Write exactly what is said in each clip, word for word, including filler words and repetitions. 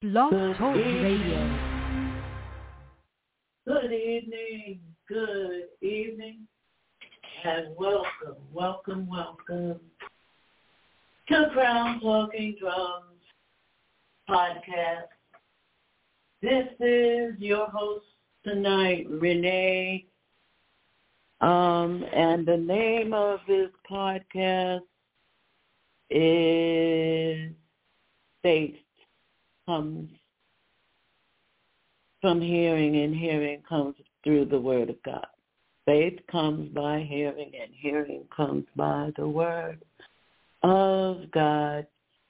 Blog Good Talk evening. Radio. Good evening. Good evening. And welcome, welcome, welcome to Crown Talking Drums podcast. This is your host tonight, Renee. Um, and the name of this podcast is Faith Comes from Hearing, and hearing comes through the Word of God. Faith comes by hearing, and hearing comes by the Word of God.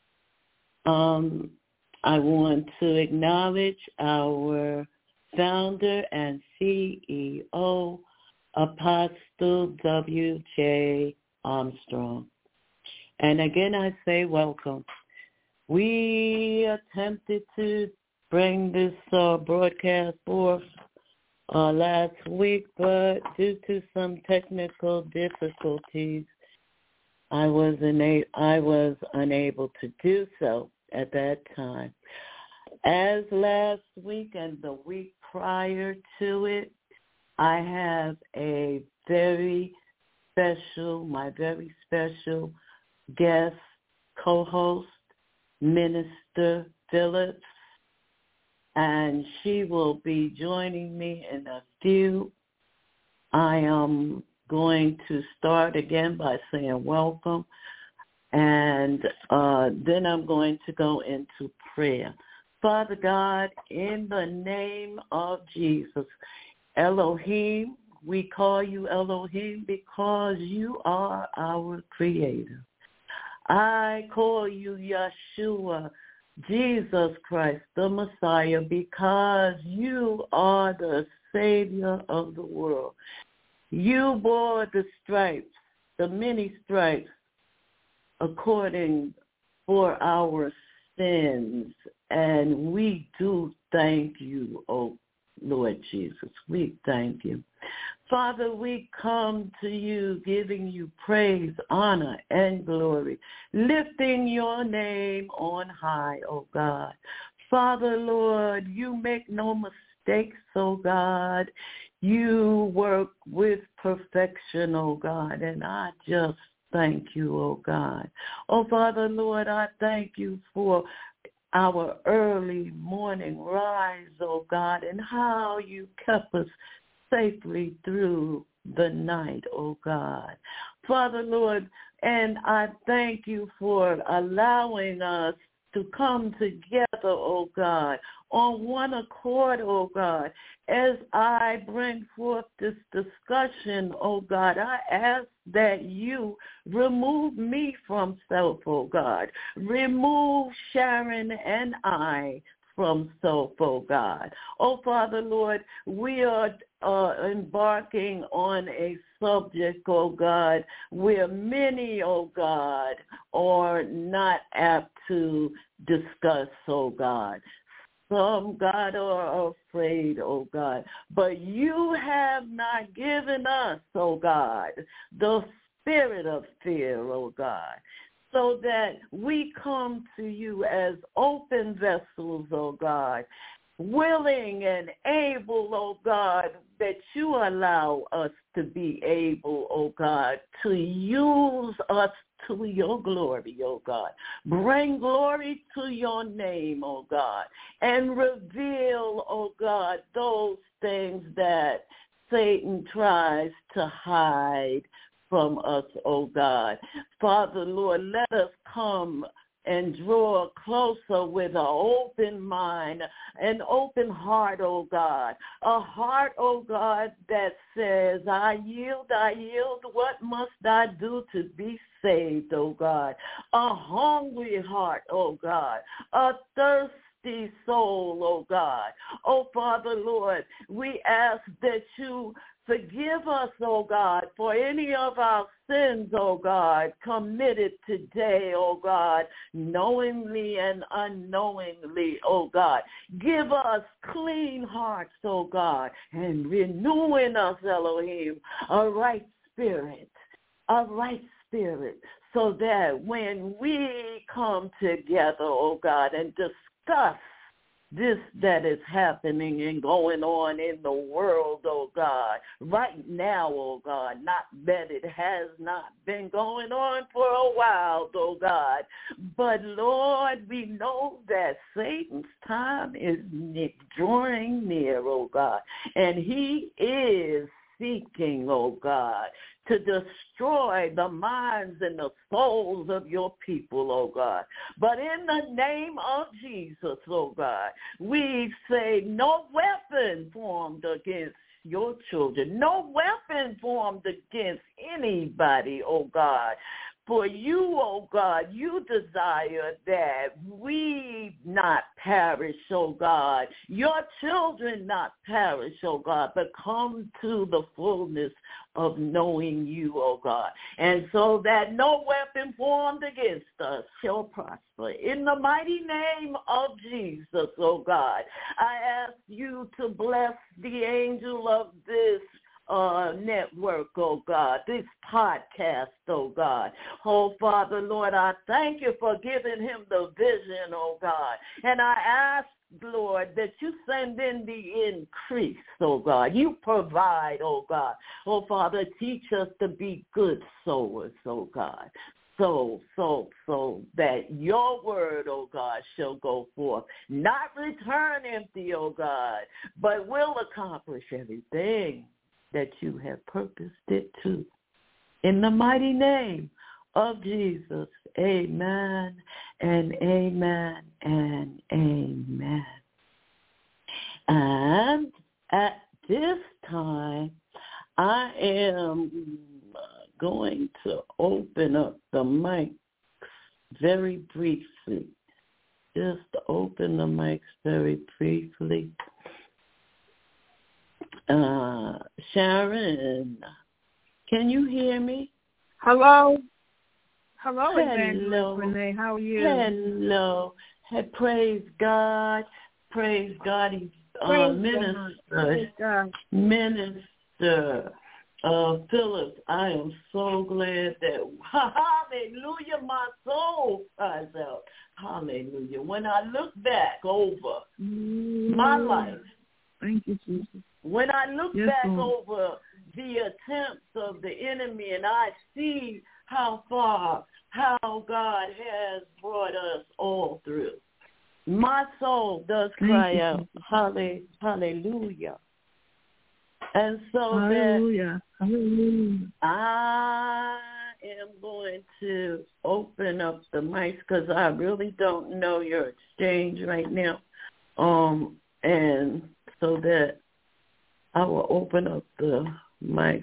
Um, I want to acknowledge our founder and C E O, Apostle W J Armstrong. And again, I say welcome. We attempted to bring this uh, broadcast forth uh, last week, but due to some technical difficulties, I was, ina- I was unable to do so at that time. As last week and the week prior to it, I have a very special, my very special guest co-host, Minister Phillips, and she will be joining me in a few. I am going to start again by saying welcome, and uh, then I'm going to go into prayer. Father God, in the name of Jesus, Elohim, we call you Elohim because you are our creator. I call you Yeshua, Jesus Christ, the Messiah, because you are the Savior of the world. You bore the stripes, the many stripes, according for our sins, and we do thank you, oh Lord Jesus. We thank you. Father, we come to you giving you praise, honor, and glory, lifting your name on high, oh God. Father, Lord, you make no mistakes, oh God. You work with perfection, oh God, and I just thank you, oh God. Oh, Father, Lord, I thank you for our early morning rise, oh God, and how you kept us safely through the night, oh God. Father, Lord, and I thank you for allowing us to come together, oh God, on one accord, oh God. As I bring forth this discussion, oh God, I ask that you remove me from self, oh God. Remove Sharon and I from self, oh God. Oh, Father, Lord, we are uh, embarking on a subject, oh God, where many, oh God, are not apt to discuss, oh God. Some, God, are afraid, oh God. But you have not given us, oh God, the spirit of fear, oh God, so that we come to you as open vessels, oh God, willing and able, oh God, that you allow us to be able, oh God, to use us to your glory, oh God. Bring glory to your name, oh God, and reveal, oh God, those things that Satan tries to hide from us, oh God. Father, Lord, let us come and draw closer with an open mind, an open heart, oh God. A heart, oh God, that says, I yield, I yield, what must I do to be saved, oh God? A hungry heart, oh God. A thirsty soul, oh God. Oh, Father, Lord, we ask that you forgive us, oh God, for any of our sins, oh God, committed today, oh God, knowingly and unknowingly, oh God. Give us clean hearts, oh God, and renew in us, Elohim, a right spirit, a right spirit, so that when we come together, oh God, and discuss this that is happening and going on in the world, oh God, right now, oh God, not that it has not been going on for a while, oh God, but Lord, we know that Satan's time is drawing near, oh God, and he is seeking, oh God, to destroy the minds and the souls of your people, oh God. But in the name of Jesus, oh God, we say no weapon formed against your children, no weapon formed against anybody, oh God. For you, oh God, you desire that we not perish, oh God, your children not perish, oh God, but come to the fullness of knowing you, oh God. And so that no weapon formed against us shall prosper. In the mighty name of Jesus, oh God, I ask you to bless the angel of this Uh, network, oh God, this podcast, oh God. Oh, Father, Lord, I thank you for giving him the vision, oh God. And I ask, Lord, that you send in the increase, oh God. You provide, oh God. Oh, Father, teach us to be good sowers, oh God. So, so, so that your word, oh God, shall go forth, not return empty, oh God, but will accomplish everything that you have purposed it to. In the mighty name of Jesus, amen and amen and amen. And at this time, I am going to open up the mic very briefly. Just open the mics very briefly. Uh, Sharon, can you hear me? Hello. Hello, Hello. Evangelist Renee. How are you? Hello. Hey, praise God. Praise God. He's uh, praise Minister. Praise God. Minister uh, Phillips. I am so glad that, hallelujah, my soul cries out. Hallelujah. When I look back over mm. my life, thank you, Jesus. When I look yes, back Lord. over the attempts of the enemy and I see how far, how God has brought us all through, my soul does cry out, hallelujah. And so hallelujah. that hallelujah. I am going to open up the mics because I really don't know your exchange right now. Um, and so that I will open up the mics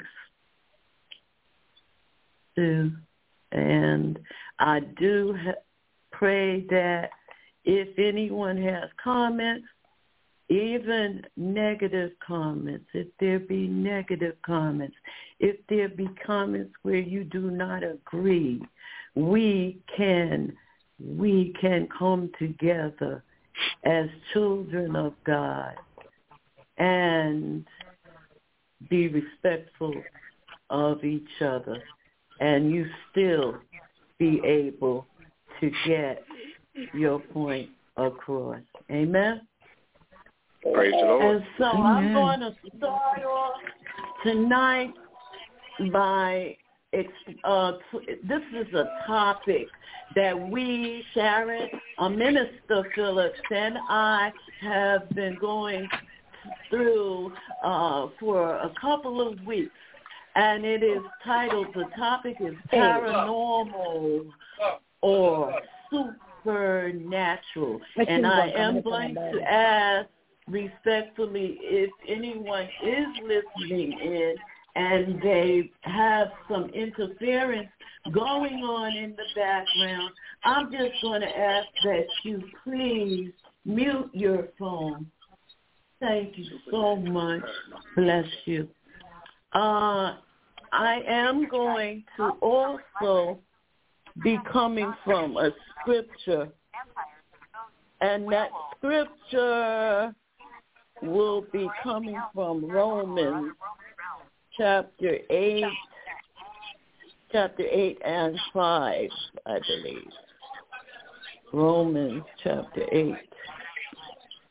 too, and I do ha- pray that if anyone has comments, even negative comments, if there be negative comments, if there be comments where you do not agree, we can we can come together as children of God and be respectful of each other, and you still be able to get your point across. Amen? Praise the Lord. And so Amen. I'm going to start off tonight by, uh, this is a topic that we, Sharon, uh, Minister Phillips, and I have been going through uh, for a couple of weeks, and it is titled, the topic is paranormal or supernatural, and I am going to ask respectfully if anyone is listening in and they have some interference going on in the background, I'm just going to ask that you please mute your phone. Thank you so much. Bless you. Uh, I am going to also be coming from a scripture, and that scripture will be coming from Romans chapter eight, chapter eight and five, I believe. Romans chapter eight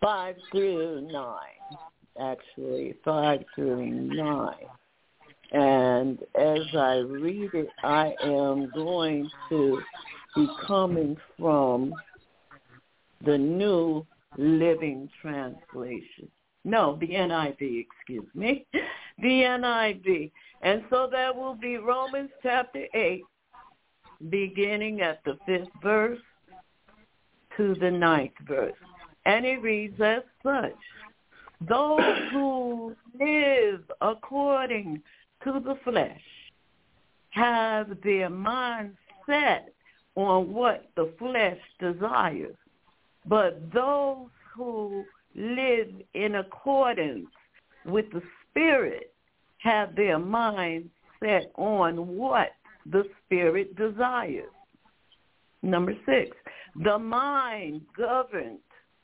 five through nine, actually, five through nine. And as I read it, I am going to be coming from the New Living Translation. No, the N I V, excuse me. The N I V. And so that will be Romans chapter eight, beginning at the fifth verse to the ninth verse. And it reads as such: those who live according to the flesh have their mind set on what the flesh desires. But those who live in accordance with the Spirit have their mind set on what the Spirit desires. Number six, the mind governed,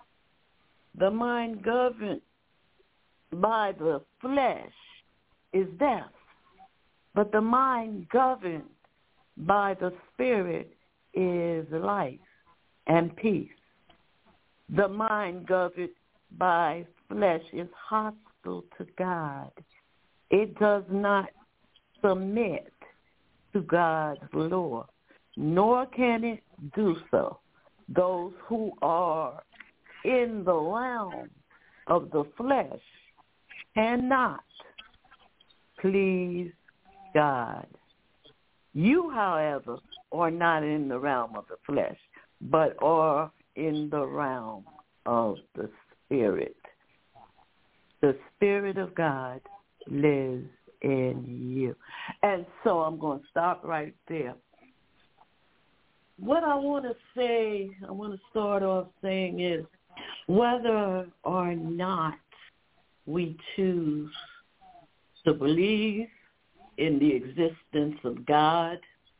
the mind governed by the flesh is death, but the mind governed by the Spirit is life and peace. The mind governed by flesh is hostile to God. It does not submit to God's law, nor can it do so. Those who are in the realm of the flesh cannot please God. You, however, are not in the realm of the flesh, but are in the realm of the Spirit. The Spirit of God lives in you. And so I'm going to stop right there. What I want to say, I want to start off saying is, whether or not we choose to believe in the existence of God,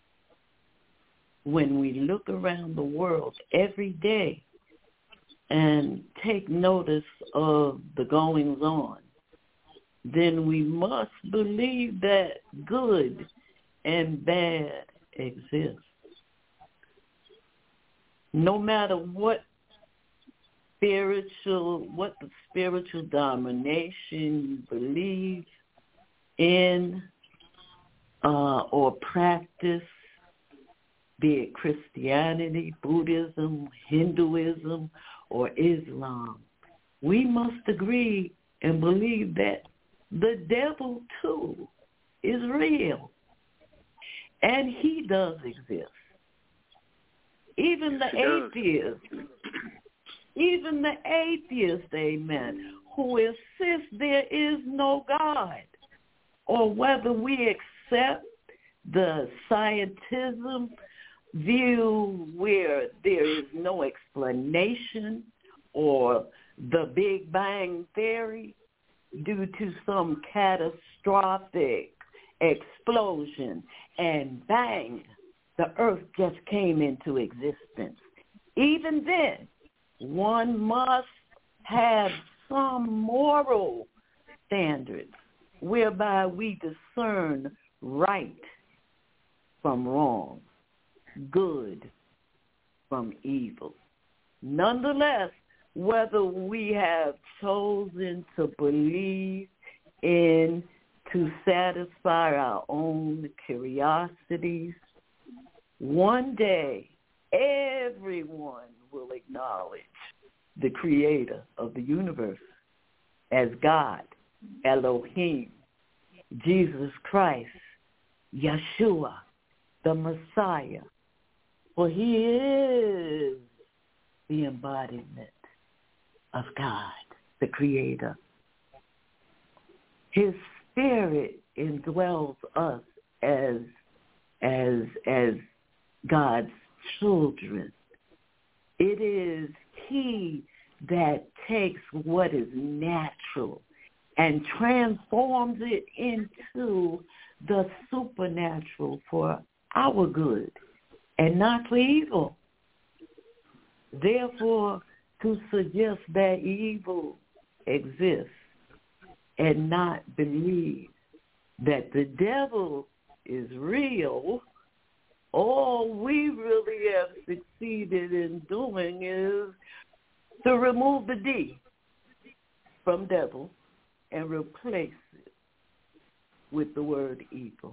when we look around the world every day and take notice of the goings on, then we must believe that good and bad exist. No matter what spiritual, what the spiritual domination you believe in uh, or practice, be it Christianity, Buddhism, Hinduism, or Islam, we must agree and believe that the devil, too, is real. And he does exist. Even the atheists, even the atheists, amen, who insist there is no God, or whether we accept the scientism view where there is no explanation, or the Big Bang Theory due to some catastrophic explosion, and bang, the earth just came into existence. Even then, one must have some moral standards whereby we discern right from wrong, good from evil. Nonetheless, whether we have chosen to believe in to satisfy our own curiosities, one day everyone will acknowledge the creator of the universe as God, Elohim, Jesus Christ, Yeshua, the Messiah, for he is the embodiment of God, the creator. His spirit indwells us as as as God's children. It is he that takes what is natural and transforms it into the supernatural for our good and not for evil. Therefore, to suggest that evil exists and not believe that the devil is real, all we really have succeeded in doing is to remove the D from devil and replace it with the word eagle.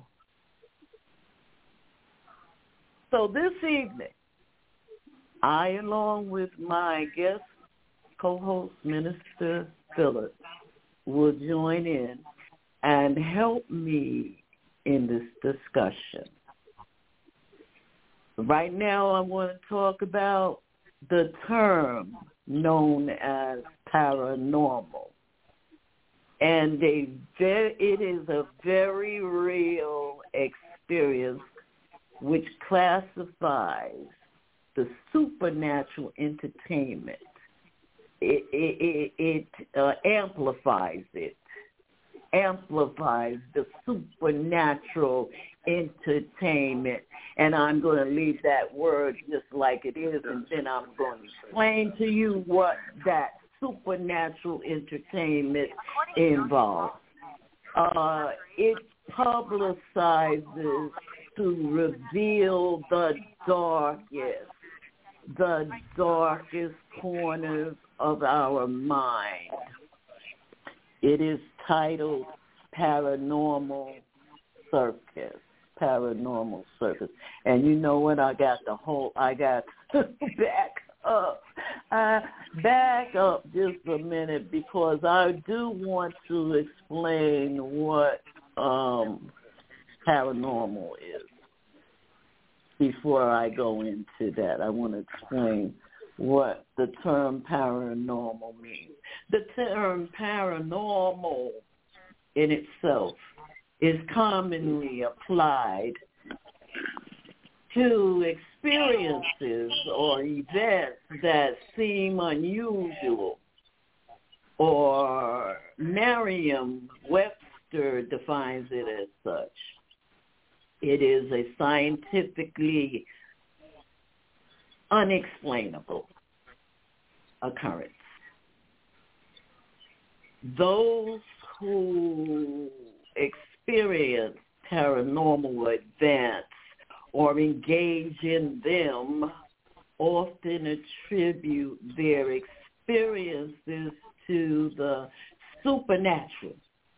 So this evening, I, along with my guest co-host, Minister Phillips, will join in and help me in this discussion. Right now, I want to talk about the term known as paranormal. And a very, it is a very real experience which classifies the supernatural entertainment. It, it, it, it uh, amplifies it, amplifies the supernatural entertainment. And I'm going to leave that word just like it is, and then I'm going to explain to you what that supernatural entertainment involves. Uh, it publicizes to reveal the darkest, the darkest corners of our mind. It is titled Paranormal Circus. Paranormal Circus. And you know what? I got the whole, I got back up. Uh, back up just a minute, because I do want to explain what um, paranormal is. Before I go into that, I want to explain what the term paranormal means. The term paranormal in itself is commonly applied to experiences or events that seem unusual, or Merriam-Webster defines it as such. It is a scientifically unexplainable occurrence. Those who experience paranormal events or engage in them often attribute their experiences to the supernatural.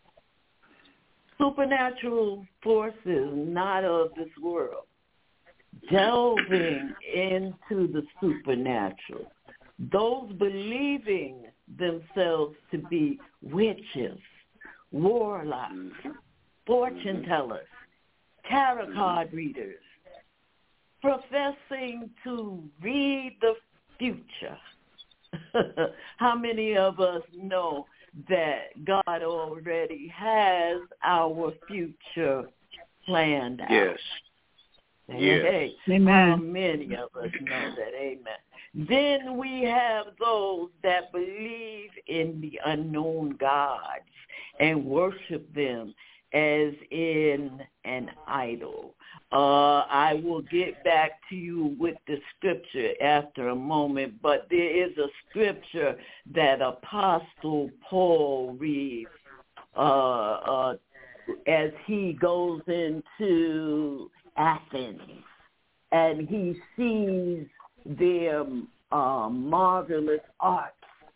Supernatural forces not of this world. Delving into the supernatural. Those believing themselves to be witches, warlocks, fortune tellers, tarot card readers, professing to read the future. How many of us know that God already has our future planned out? Yes. Yes. Hey, Amen. how many of us know that? Amen. Then we have those that believe in the unknown gods and worship them as in an idol. Uh, I will get back to you with the scripture after a moment, but there is a scripture that Apostle Paul reads uh, uh, as he goes into Athens, and he sees their uh, marvelous arts,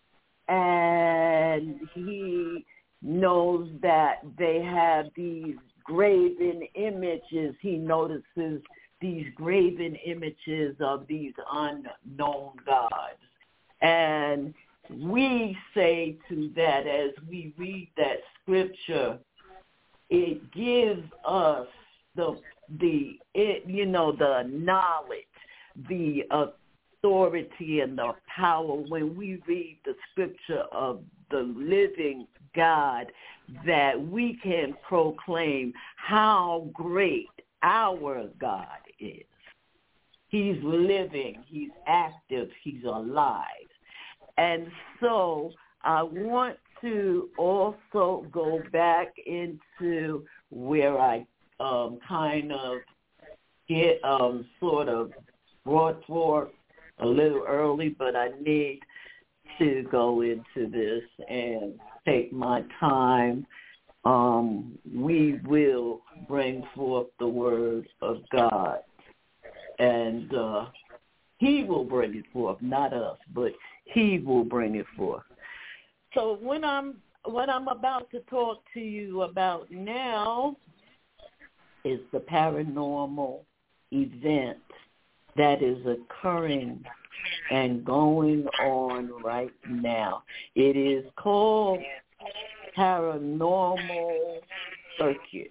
and he knows that they have these graven images. He notices these graven images of these unknown gods. And we say to that, as we read that scripture, it gives us the, the it, you know, the knowledge, the authority and the power when we read the scripture of the living God, that we can proclaim how great our God is. He's living, he's active, he's alive. And so I want to also go back into where I um, kind of get um, sort of brought forth a little early, but I need to go into this and take my time. Um, we will bring forth the word of God, and uh, he will bring it forth, not us, but he will bring it forth. So when I'm what I'm about to talk to you about now is the paranormal event that is occurring and going on right now. It is called Paranormal Circuit.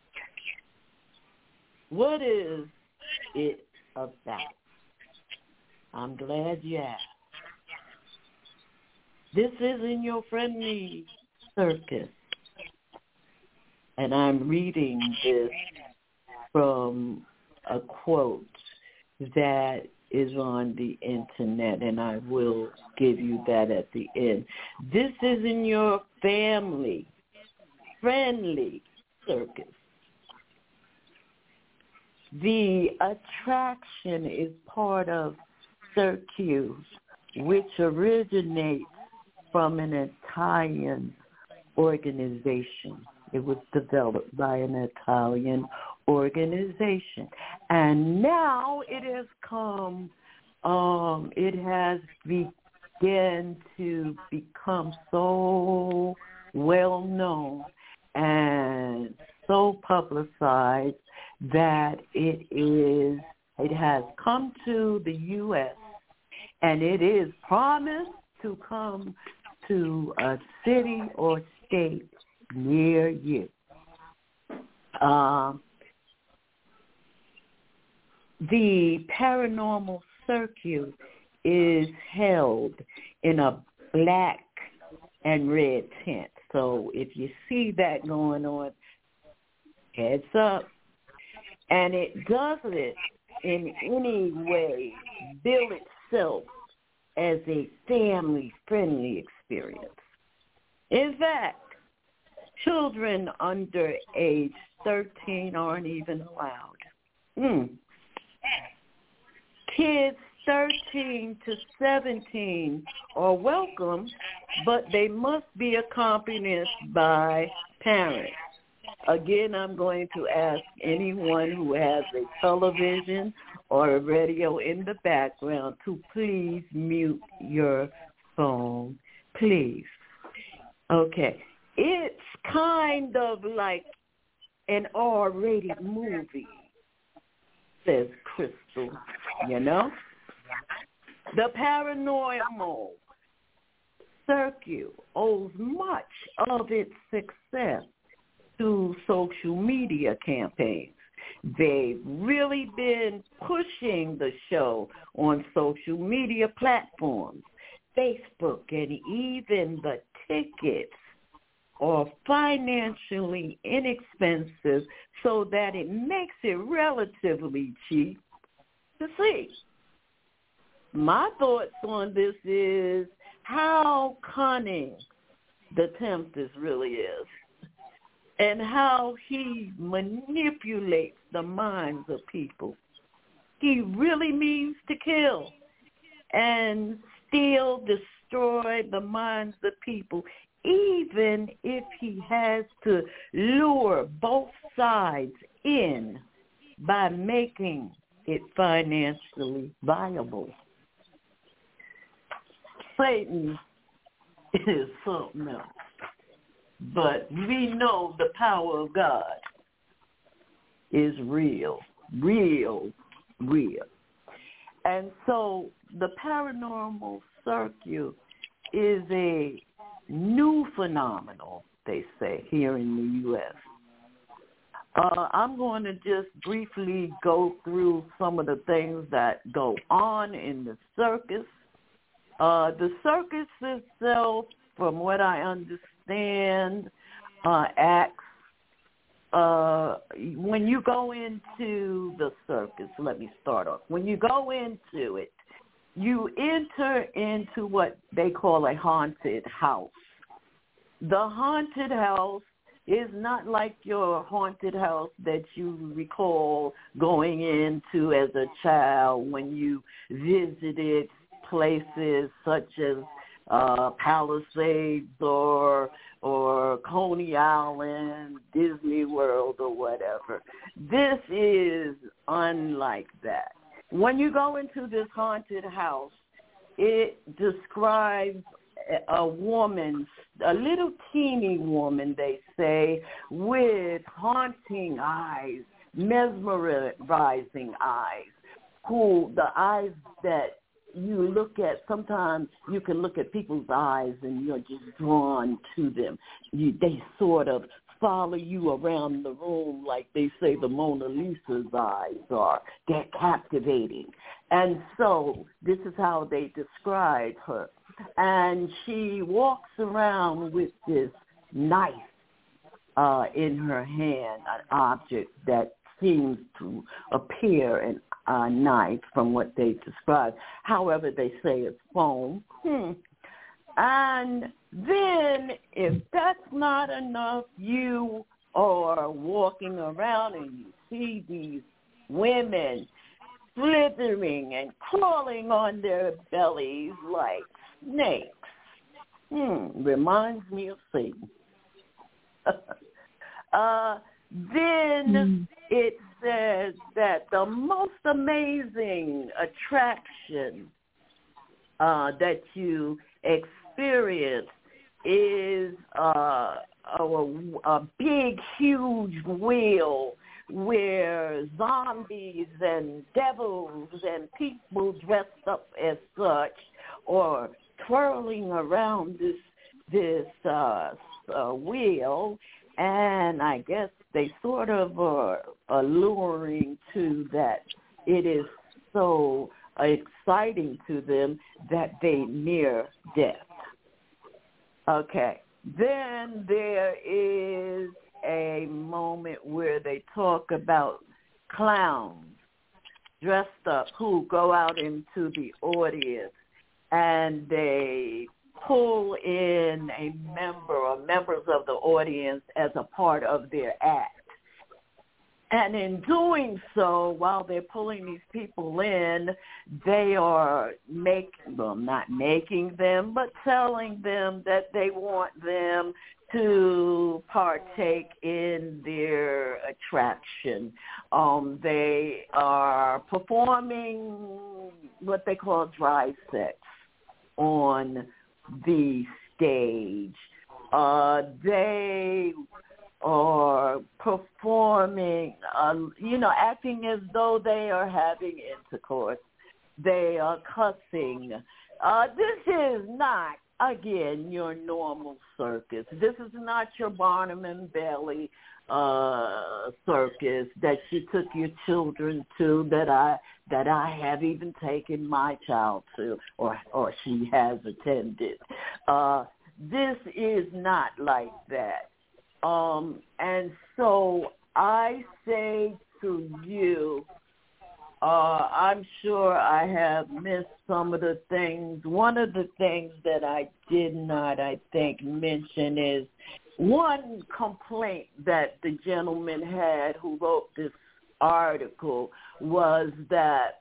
What is it about? I'm glad you asked. This isn't your friendly circus. And I'm reading this from a quote that is on the internet, and I will give you that at the end. This isn't your family friendly circus. The attraction is part of Circus, which originates from an Italian organization. It was developed by an Italian organization. And now it has come, um, it has begun to become so well known and so publicized that it is, it has come to the U S and it is promised to come to a city or state near you. Um, the paranormal circuit is held in a black and red tent. So if you see that going on, heads up. And it doesn't in any way bill itself as a family-friendly experience. In fact, children under age thirteen aren't even allowed. Mm. Kids thirteen to seventeen are welcome, but they must be accompanied by parents. Again, I'm going to ask anyone who has a television or a radio in the background to please mute your phone, please. Okay. It's kind of like an R-rated movie, says Crystal, you know? The paranormal circuit owes much of its success to social media campaigns. They've really been pushing the show on social media platforms, Facebook, and even the tickets are financially inexpensive so that it makes it relatively cheap to see. My thoughts on this is how cunning the temptress really is, and how he manipulates the minds of people. He really means to kill and steal, destroy the minds of people, even if he has to lure both sides in by making it financially viable. Satan is something else. But we know the power of God is real, real, real. And so the paranormal circuit is a new phenomenon, they say, here in the U S. Uh, I'm going to just briefly go through some of the things that go on in the circus. Uh, the circus itself, from what I understand, uh, acts, uh, when you go into the circus, let me start off. When you go into it, you enter into what they call a haunted house. The haunted house is not like your haunted house that you recall going into as a child when you visited places such as uh, Palisades or or Coney Island, Disney World, or whatever. This is unlike that. When you go into this haunted house, it describes a woman, a little teeny woman, they say, with haunting eyes, mesmerizing eyes, who the eyes that you look at, sometimes you can look at people's eyes and you're just drawn to them. You, they sort of follow you around the room like they say the Mona Lisa's eyes are. They're captivating. And so this is how they describe her. And she walks around with this knife uh, in her hand, an object that seems to appear an a knife from what they describe. However, they say it's foam. Hmm. And then if that's not enough, you are walking around and you see these women slithering and crawling on their bellies like snakes. Hmm. Reminds me of Satan. uh, then mm. it says that the most amazing attraction uh, that you experience is uh, a, a big, huge wheel where zombies and devils and people dressed up as such are twirling around this this uh, uh, wheel, and I guess they sort of are alluring to that it is so exciting to them that they near death. Okay. Then there is a moment where they talk about clowns dressed up who go out into the audience and they pull in a member or members of the audience as a part of their act. And in doing so, while they're pulling these people in, they are making, well, not making them, but telling them that they want them to partake in their attraction. Um, they are performing what they call dry sex on the stage. Uh, they are performing, uh, you know, acting as though they are having intercourse. They are cussing. Uh, this is not, again, your normal circus. This is not your Barnum and Bailey uh, circus that you took your children to, that I that I have even taken my child to, or or she has attended. Uh, this is not like that. Um, and so I say to you, uh, I'm sure I have missed some of the things. One of the things that I did not, I think, mention is one complaint that the gentleman had who wrote this article was that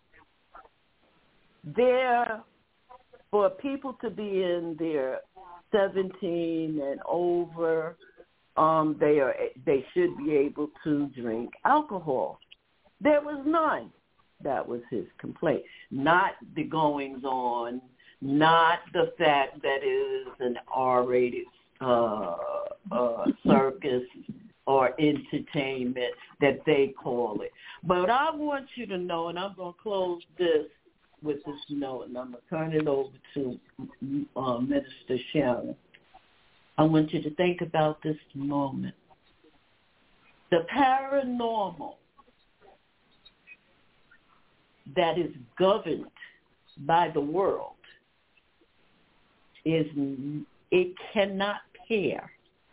there, for people to be in their seventeen and over, um, they are they should be able to drink alcohol. There was none. That was his complaint. Not the goings on, not the fact that it is an R-rated uh, uh, circus or entertainment that they call it. But I want you to know, and I'm going to close this with this note, and I'm going to turn it over to uh, Minister Sharon. I want you to think about this moment. The paranormal that is governed by the world is, it cannot pair.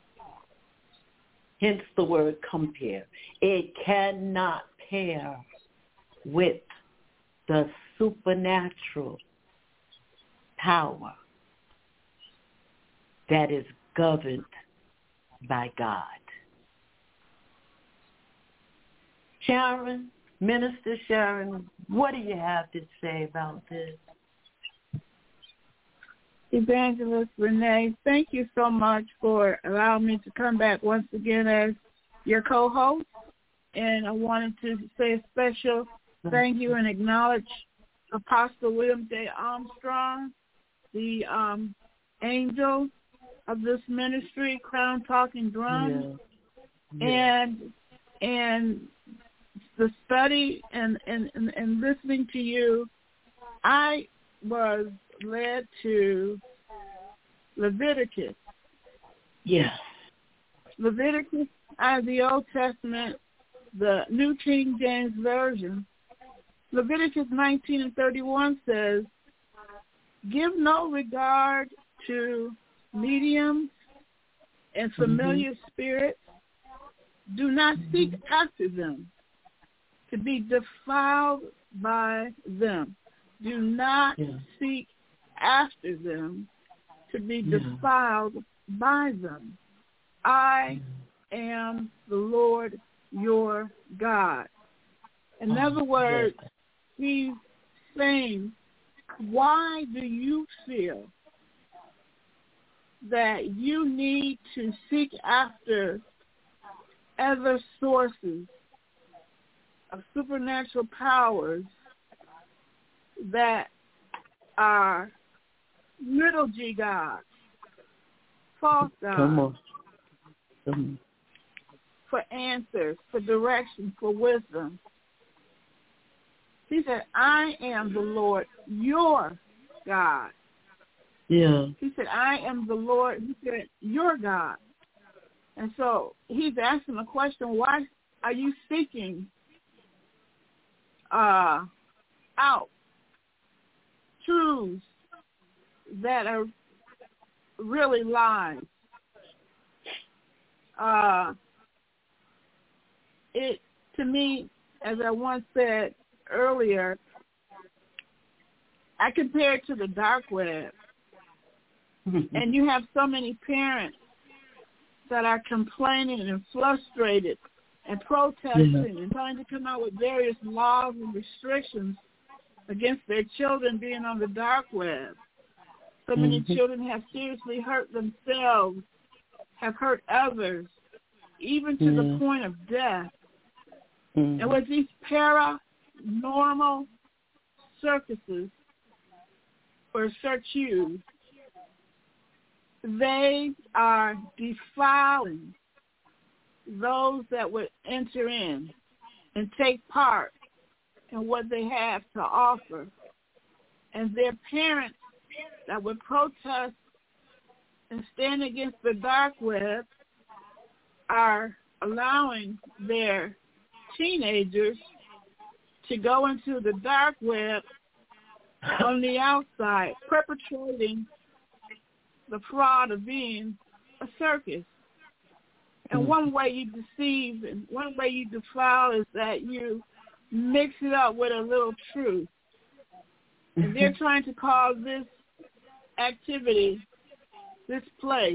Hence the word compare. It cannot pair with the supernatural power that is governed by God. Sharon, Minister Sharon, what do you have to say about this? Evangelist Renee, thank you so much for allowing me to come back once again as your co-host. And I wanted to say a special thank you and acknowledge Apostle William J. Armstrong, the um, angel of this ministry, Crown Talking Drum, yeah. Yeah. and and the study and, and, and, and listening to you, I was led to Leviticus. Yeah. Leviticus out of the Old Testament, the New King James Version. Leviticus nineteen and thirty-one says, give no regard to mediums and familiar mm-hmm. spirits. Do not mm-hmm. seek after them to be defiled by them. Do not yeah. seek after them to be yeah. defiled by them. I yeah. am the Lord your God. In oh, other words, yes. he's saying, why do you feel that you need to seek after other sources of supernatural powers that are little g gods, false gods, Come on. Come on. for answers, for direction, for wisdom? He said, I am the Lord, your God. Yeah. He said, I am the Lord, he said, your God. And so he's asking the question, why are you seeking uh, out truths that are really lies? Uh, it, to me, as I once said earlier, I compare it to the dark web. And you have so many parents that are complaining and frustrated and protesting yeah. and trying to come out with various laws and restrictions against their children being on the dark web. So many mm-hmm. children have seriously hurt themselves, have hurt others, even to yeah. the point of death. Mm-hmm. And with these paranormal circuses or circuits, they are defiling those that would enter in and take part in what they have to offer. And their parents that would protest and stand against the dark web are allowing their teenagers to go into the dark web on the outside, perpetrating the fraud of being a circus. And mm-hmm. one way you deceive and one way you defile is that you mix it up with a little truth. Mm-hmm. And they're trying to call this activity, this place,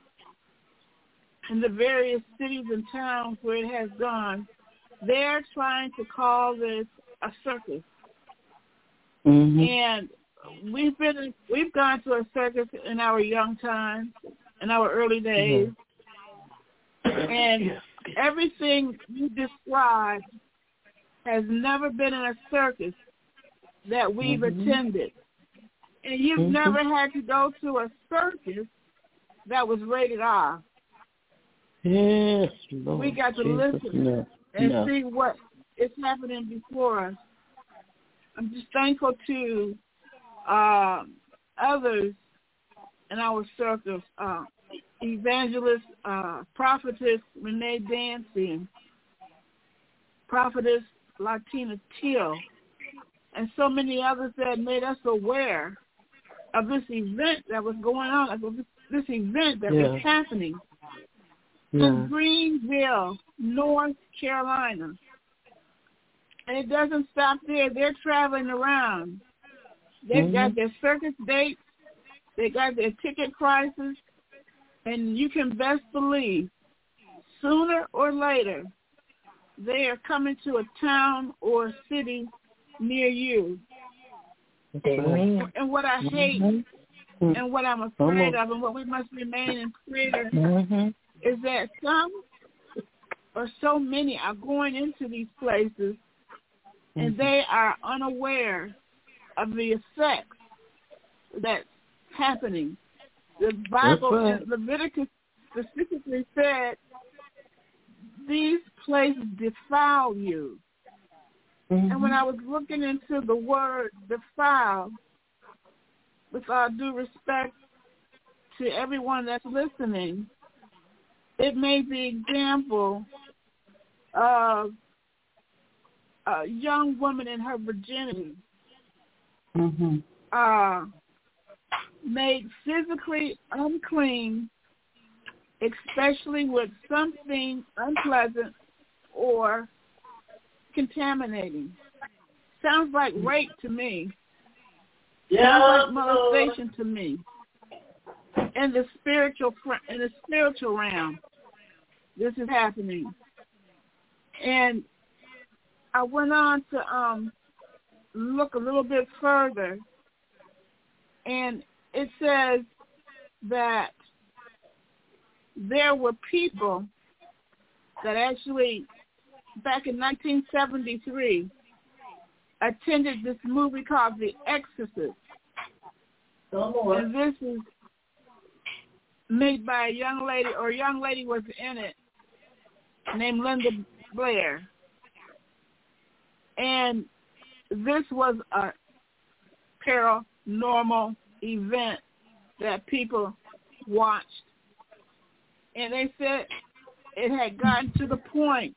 in the various cities and towns where it has gone, they're trying to call this a circus. Mm-hmm. And we've been, we've gone to a circus in our young times, in our early days, mm-hmm. and everything you described has never been in a circus that we've mm-hmm. attended. And you've mm-hmm. never had to go to a circus that was rated R. Yes, Lord. We got to Jesus, listen no. and no. see what is happening before us. I'm just thankful to uh, others in our circles, uh, evangelist, uh, prophetess Renee Dancy, prophetess Latina Teal, and so many others that made us aware of this event that was going on, of this, this event that yeah. was happening yeah. in Greenville, North Carolina. And it doesn't stop there. They're traveling around. They've mm-hmm. got their circus dates. They got their ticket prices. And you can best believe, sooner or later, they are coming to a town or a city near you. Mm-hmm. And what I hate mm-hmm. and what I'm afraid of and what we must remain in prayer mm-hmm. is that some or so many are going into these places mm-hmm. and they are unaware of the effects that's happening The Bible right. in Leviticus specifically said, these places defile you. Mm-hmm. And when I was looking into the word defile, with all due respect to everyone that's listening, it made the example of a young woman in her virginity, mm-hmm. uh, made physically unclean, especially with something unpleasant or contaminating. Sounds like rape to me. Yeah. Sounds like molestation to me. In the spiritual, in the spiritual realm, this is happening. And I went on to um, look a little bit further, and it says that there were people that actually, back in nineteen seventy-three, attended this movie called The Exorcist. And this is made by a young lady, or a young lady was in it, named Linda Blair. And this was a paranormal event that people watched. And they said it had gotten to the point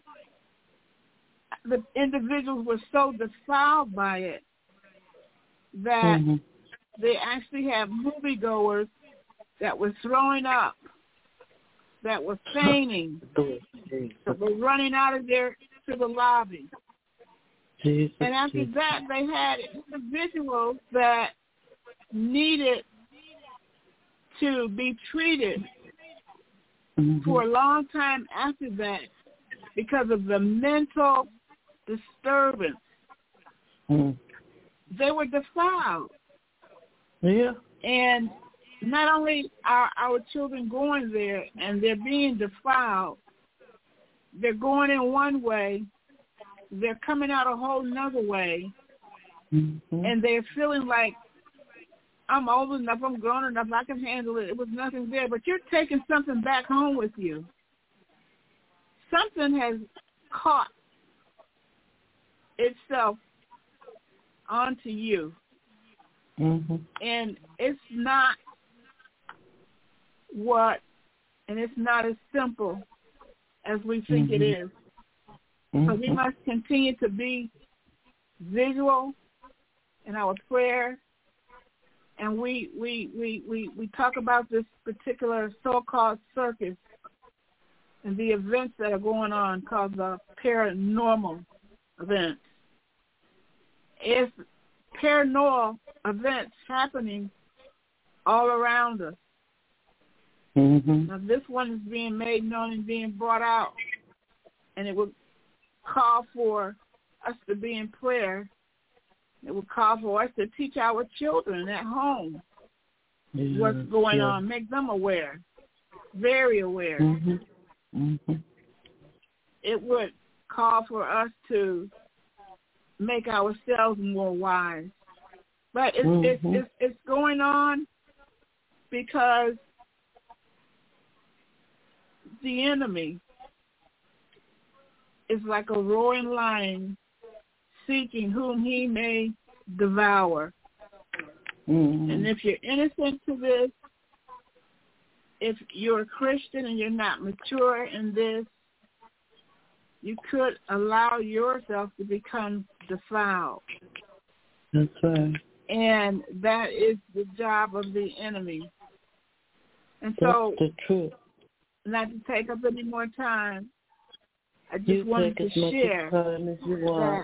the individuals were so defiled by it that mm-hmm. they actually have moviegoers that were throwing up, that were fainting, that were running out of there to the lobby. Jesus, and after Jesus. that, they had individuals that needed to be treated mm-hmm. for a long time after that because of the mental disturbance. Mm. They were defiled. Yeah. And not only are our children going there and they're being defiled, they're going in one way, they're coming out a whole nother way, mm-hmm. and they're feeling like, I'm old enough, I'm grown enough, I can handle it. It was nothing there. But you're taking something back home with you. Something has caught itself onto you. Mm-hmm. And it's not what, and it's not as simple as we think mm-hmm. it is. Mm-hmm. So we must continue to be visual in our prayer. And we, we, we, we, we talk about this particular so-called circus and the events that are going on called the paranormal events. It's paranormal events happening all around us. Mm-hmm. Now, this one is being made known and being brought out, and it would call for us to be in prayer. It would call for us to teach our children at home yeah, what's going yeah. on, make them aware, very aware. Mm-hmm. Mm-hmm. It would call for us to make ourselves more wise. But it's, mm-hmm. it's, it's, it's going on because the enemy is like a roaring lion seeking whom he may devour. Mm-hmm. And if you're innocent to this, if you're a Christian and you're not mature in this, you could allow yourself to become defiled. That's right. And that is the job of the enemy. And so, that's the truth. Not to take up any more time, I just you wanted to share that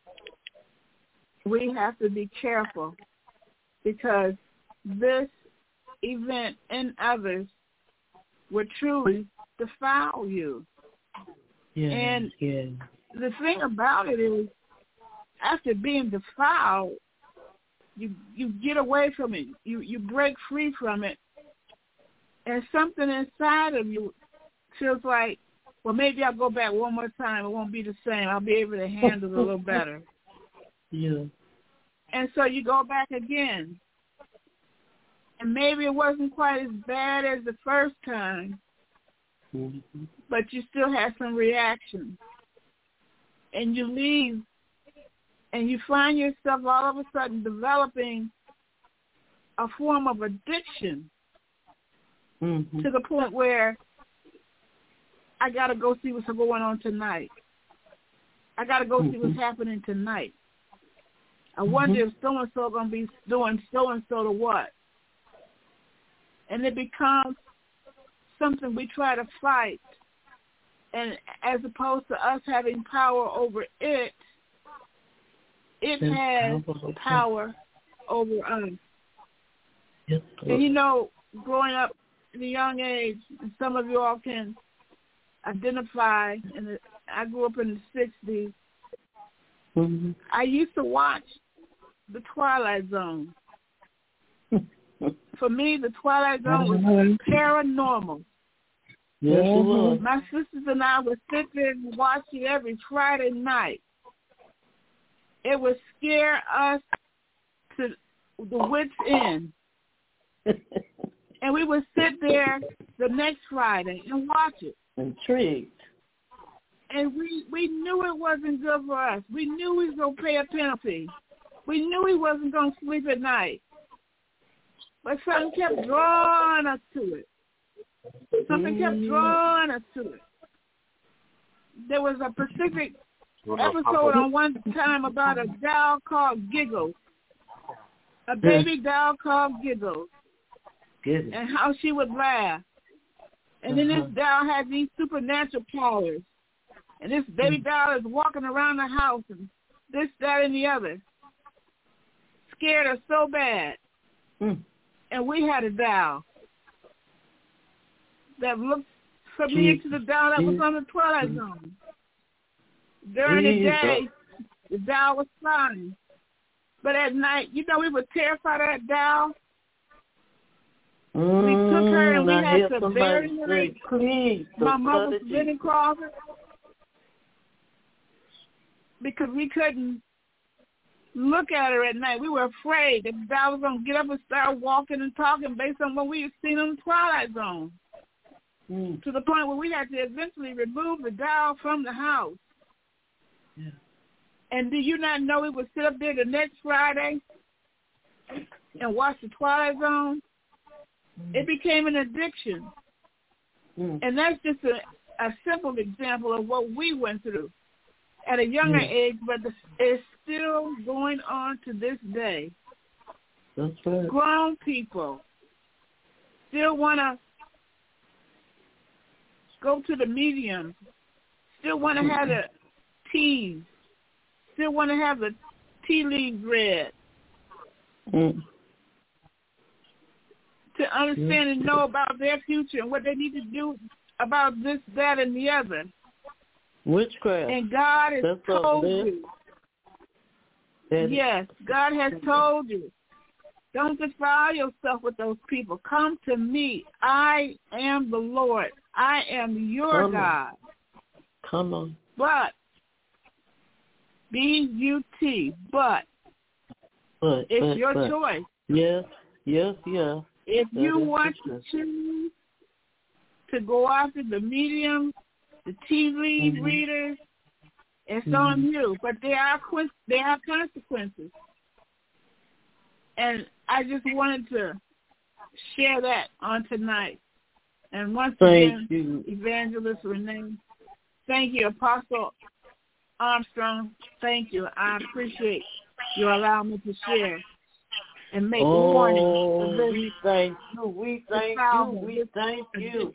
we have to be careful because this event and others will truly defile you. Yeah, and yeah. the thing about it is, after being defiled, you you get away from it. You you break free from it, and something inside of you feels like, well, maybe I'll go back one more time. It won't be the same. I'll be able to handle it a little better. Yeah. And so you go back again. And maybe it wasn't quite as bad as the first time, mm-hmm. but you still had some reaction. And you leave, and you find yourself all of a sudden developing a form of addiction mm-hmm. to the point where I got to go see what's going on tonight. I got to go mm-hmm. see what's happening tonight. I mm-hmm. wonder if so-and-so going to be doing so-and-so to what? And it becomes something we try to fight. And as opposed to us having power over it, it has power over us. Yes, and you know, growing up at a young age, and some of you all can identify, and I grew up in the sixties, mm-hmm. I used to watch The Twilight Zone. For me, The Twilight Zone was paranormal. Yes, it was. My sisters and I would sit there and watch it every Friday night. It would scare us to the wits' end. And we would sit there the next Friday and watch it. Intrigued. And we, we knew it wasn't good for us. We knew we was going to pay a penalty. We knew we wasn't going to sleep at night. But something kept drawing us to it. Something kept drawing us to it. There was a specific episode on one time about a doll called Giggles. A baby doll called Giggles. Good. And how she would laugh. And then uh-huh. this doll had these supernatural powers. And this baby mm. doll is walking around the house and this, that, and the other. Scared her so bad. Mm. And we had a doll that looked familiar to the doll that was on the Twilight Zone. During the day, the doll was fine. But at night, you know, we were terrified of that doll. Mm, we took her and we I had to bury her in my mother's linen closet because we couldn't look at her at night. We were afraid that the doll was going to get up and start walking and talking based on what we had seen on the Twilight Zone. Mm. To the point where we had to eventually remove the doll from the house. Yeah. And do you not know we would sit up there the next Friday and watch the Twilight Zone? Mm. It became an addiction. Mm. And that's just a, a simple example of what we went through at a younger mm. age, but the, it's still going on to this day. That's right. Grown people still want to go to the medium, still want to have the teas, still want to have the tea leaves read. Mm. To understand mm. and know about their future and what they need to do about this, that, and the other. Witchcraft. And God has That's told you. That yes, God has told you. Don't defile yourself with those people. Come to me. I am the Lord. I am your Come God. On. Come on. But, B U T, but, but it's but, your but. choice. Yes, yes, yes. If that you want to choose to go after the medium, the tea leaf mm-hmm. readers, it's mm-hmm. on you. But there are there are consequences. And I just wanted to share that on tonight. And once thank again, you. Evangelist Renee, thank you, Apostle Armstrong, thank you. I appreciate you allowing me to share and make oh, warning. This, we thank you. We thank you. We thank you.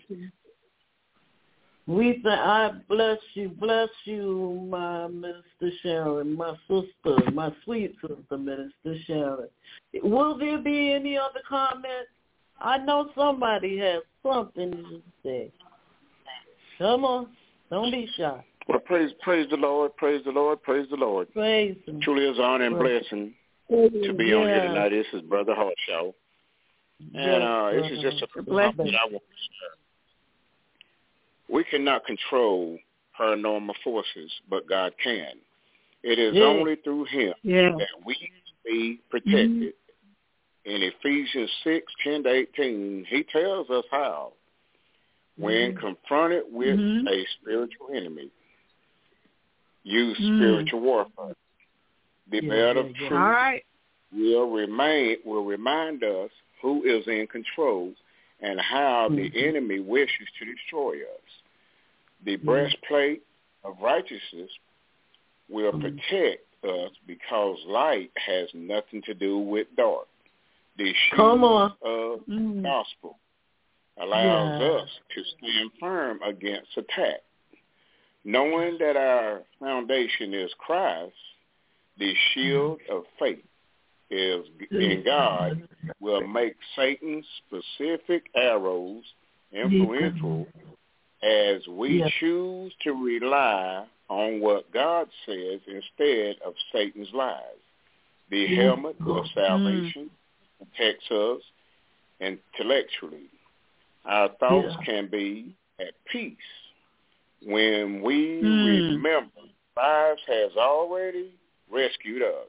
We th- I bless you, bless you, my Minister Sharon, my sister, my sweet sister, Minister Sharon. Will there be any other comments? I know somebody has something to say. Come on, don't be shy. Well, praise, praise the Lord, praise the Lord, praise the Lord. Praise Him. Truly is an honor and blessing to be yeah. on here tonight. This is Brother Harshaw. And uh, this is just a blessing that I want to share. We cannot control paranormal forces, but God can. It is yeah. only through Him yeah. that we be protected. Mm-hmm. in Ephesians six, ten to eighteen, he tells us how, when mm-hmm. confronted with mm-hmm. a spiritual enemy, use mm. spiritual warfare. The yeah, belt yeah, of yeah. truth All right. will remain will remind us who is in control and how mm-hmm. the enemy wishes to destroy us. The mm-hmm. breastplate of righteousness will mm-hmm. protect us because light has nothing to do with dark. The shield of mm-hmm. gospel allows yeah. us to stand firm against attack. Knowing that our foundation is Christ, the shield of faith is in God will make Satan's specific arrows influential as we yeah. choose to rely on what God says instead of Satan's lies. The helmet of salvation mm. protects us intellectually. Our thoughts yeah. can be at peace when we mm. remember Christ has already rescued us.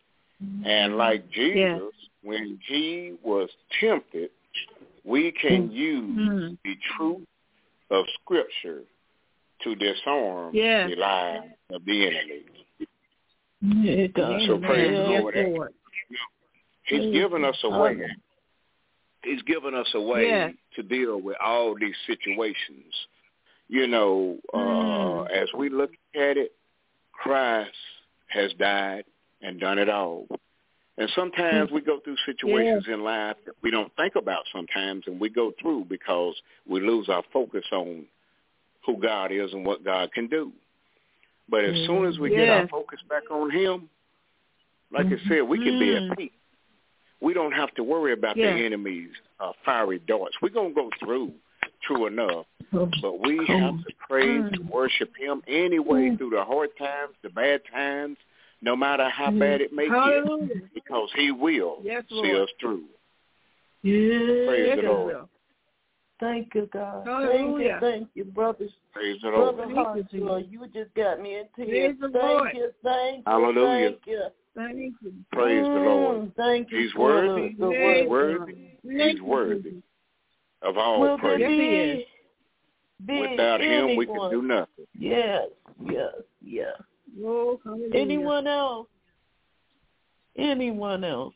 And like Jesus, yeah. when he was tempted, we can use mm. the truth of Scripture to disarm yeah. the lies of the enemy. Yeah, God. So praise yeah. the Lord. Lord. He's given us a way. He's given us a way yeah. to deal with all these situations. You know, uh, mm. as we look at it, Christ has died and done it all. And sometimes we go through situations yeah. in life that we don't think about sometimes, and we go through because we lose our focus on who God is and what God can do. But as soon as we yeah. get our focus back on him, like mm-hmm. I said, we can mm. be at peace. We don't have to worry about yeah. the enemy's uh, fiery darts. We're going to go through, true enough, but we have to praise mm. and worship him anyway mm. through the hard times, the bad times, no matter how mm. bad it may Hallelujah. get, because he will yes, see Lord. us through. Yes, praise yes, the Lord. Will. Thank you, God. Hallelujah. Thank you, thank you, brothers. Praise the Lord. Brother Hartshaw, you just got me in tears. Praise Thank you, thank you, Hallelujah. thank you. Thank you. Praise mm, the Lord. Thank you. He's worthy. The He's word. worthy. He's worthy of all Will praise. Be, be Without anyone. him, we can do nothing. Yes, yes, yes. Oh, anyone else? Anyone else?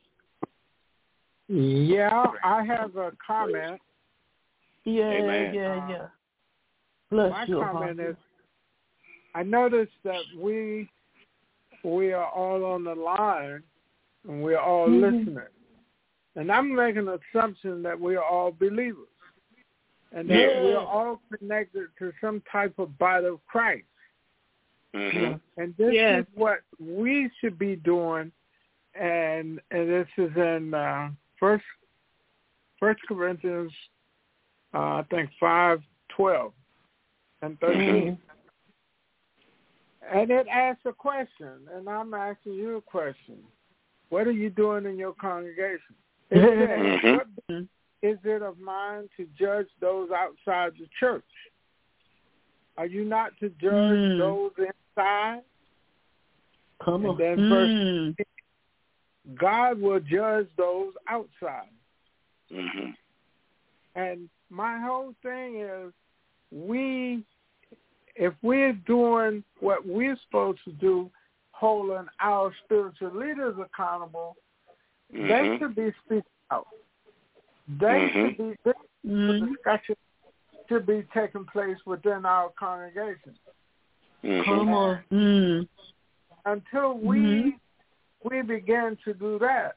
Yeah, I have a comment. Yeah, Amen. yeah, yeah. Bless My you, comment Harvey. is, I noticed that we we are all on the line and we're all mm-hmm. listening. And I'm making an assumption that we are all believers and that yeah. we are all connected to some type of body of Christ. Mm-hmm. And this yeah. is what we should be doing. And, and this is in uh, First First Corinthians, uh, I think five twelve and thirteen. Mm-hmm. And it asks a question, and I'm asking you a question. What are you doing in your congregation? It says, mm-hmm. what is it of mine to judge those outside the church? Are you not to judge mm. those inside? Come on. And then mm. verse God will judge those outside. Mm-hmm. And my whole thing is, we, if we're doing what we're supposed to do, holding our spiritual leaders accountable, mm-hmm. they should be speaking out. They mm-hmm. should be, this mm-hmm. discussion should be taking place within our congregation. Mm-hmm. Come on. Mm. Until we mm-hmm. we begin to do that,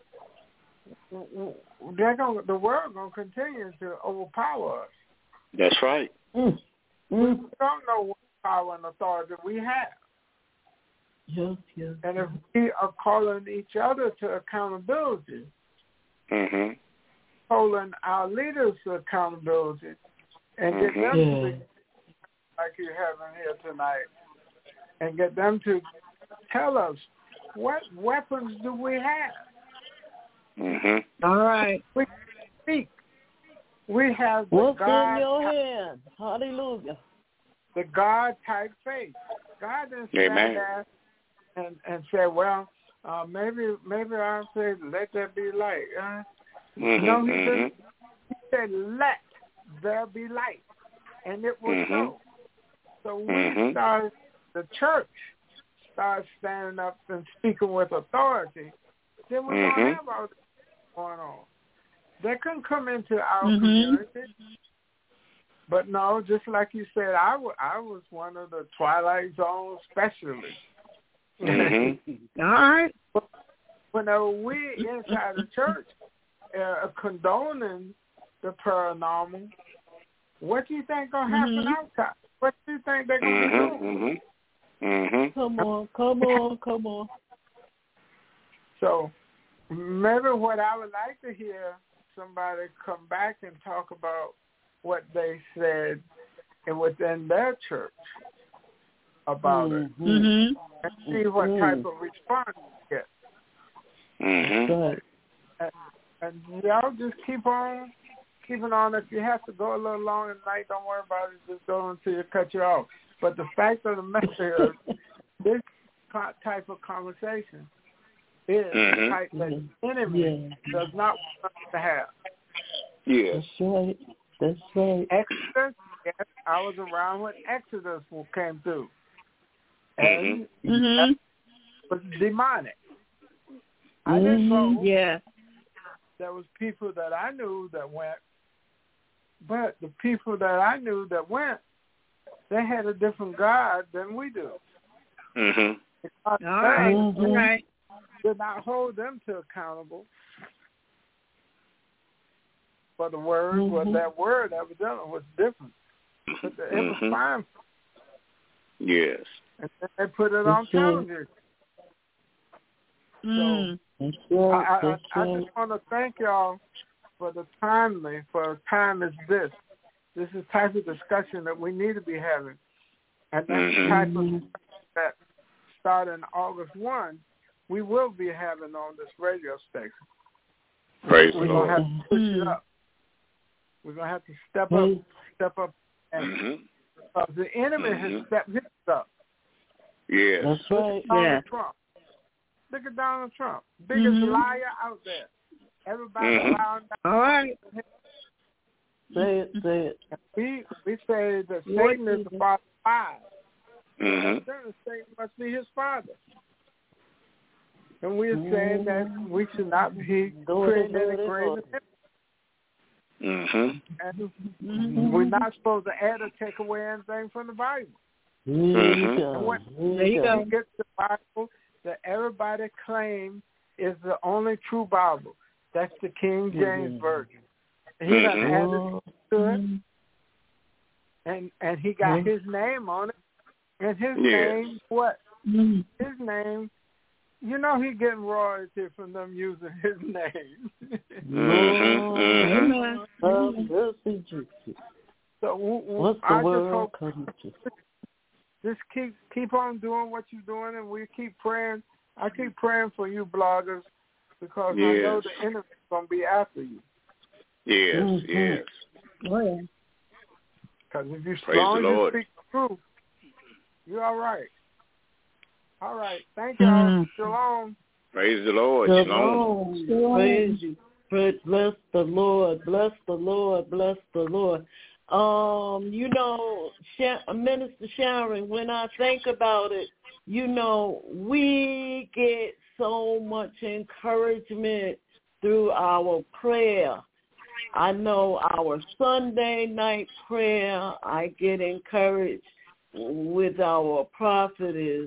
they're gonna, the world going to continue to overpower us. That's right. Mm. We don't know what power and authority we have. Yes, yes. And if we are calling each other to accountability, mm-hmm. holding our leaders to accountability, and get mm-hmm. them yeah. to be like you have in here tonight, and get them to tell us what weapons do we have. Mm-hmm. All right. We speak. We have the What's God in your type, hand? Hallelujah. the God type faith. God didn't stand Amen. there and, and say, well, Uh, maybe maybe I'll say, let there be light. Uh, Mm-hmm, no, he, mm-hmm. just, he said, let there be light. And it was Mm-hmm. so. So we Mm-hmm. started, the church started standing up and speaking with authority. Then we're Mm-hmm. going to have all this going on. They couldn't come into our Mm-hmm. community. But no, just like you said, I, w- I was one of the Twilight Zone specialists. Mm-hmm. All right. Whenever we inside the church uh, condoning the paranormal, what do you think going to happen Mm-hmm. outside? What do you think they're going to Mm-hmm. be doing? Mm-hmm. Mm-hmm. Come on, come on, come on. So maybe what I would like to hear somebody come back and talk about what they said and within their church about Mm-hmm. it Mm-hmm. and see what type of response you get. Mm-hmm. Right. And, and y'all just keep on keeping on. If you have to go a little long at night, don't worry about it. Just go until you cut you off. But the fact of the matter is, this type of conversation is Mm-hmm. the type that the enemy Yeah. does not want us to have. Yes. That's right. That's right. Exodus, yes, I was around when Exodus came through. And Mm-hmm. it was demonic. I didn't go. Yeah. There was people that I knew that went, but the people that I knew that went, they had a different God than we do. Mm-hmm. Because All right. Mhm. All right. did not hold them to accountable for the word. Mm-hmm. Well, that word evidently was different, but the, it was Mhm. fine. Yes. And then they put it on That's right. television. Mm. That's I, right. I, That's I right. just want to thank y'all for the timely, for a time as this. This is the type of discussion that we need to be having. And that's Mhm. the type of discussion that starting August first, we will be having on this radio station. Praise the We're going to Lord. have to push it Mm. up. We're going to have to step up, Praise- step up. And Mm-hmm. uh, the enemy has Mhm. stepped his up. Yes. That's right. Donald Yeah. Trump. Look at Donald Trump. Biggest Mhm. liar out there. Everybody Mhm. allowing that. All right. Say it, say it. We, we say that What Satan is is the it? father of lies. Mm-hmm. Then Satan must be his father. And we are saying that we should not be Go ahead, creating go any ahead, graven go image. Mm-hmm. And Mhm. we're not supposed to add or take away anything from the Bible. Here you Mhm. go. And what- Here There you you go. We get the Bible that everybody claims is the only true Bible. That's the King James Mhm. Version. And he done Mhm. added Oh, to it, Mhm. and, and he got Mhm. his name on it. And his Yes. name, what? Mhm. His name, you know he getting royalty from them using his name. Mhm. Amen. Lord, mercy, Jesus. So w- w- What's the I just world hope coming to? just keep keep on doing what you're doing, and we keep praying. I keep praying for you bloggers because I know Yes. the enemy's going to be after you. Yes. Mhm. Yes. Oh, yeah. Because if you Praise long the as you Lord. speak the truth, you're all right. All right. Thank y'all. Mhm. Shalom. Praise the Lord. Shalom. Shalom. Shalom. Praise you. Praise, bless the Lord. Bless the Lord. Bless the Lord. Um, you know, Sha- Minister Sharon, when I think about it, you know, we get so much encouragement through our prayer. I know our Sunday night prayer, I get encouraged with our prophetess,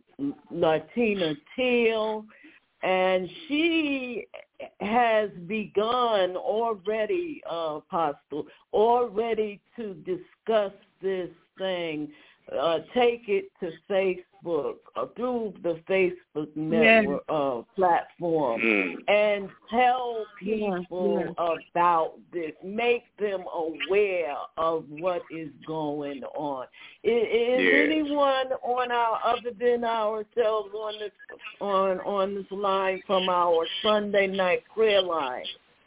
Latina Teal, and she has begun already, uh, Apostle, already to discuss this thing. Uh, take it to Facebook, uh, through the Facebook network uh, platform, Mm. and tell people Yeah, yeah. about this. Make them aware of what is going on. Is, is Yes. anyone on our other than ourselves on this on on this line from our Sunday night prayer line?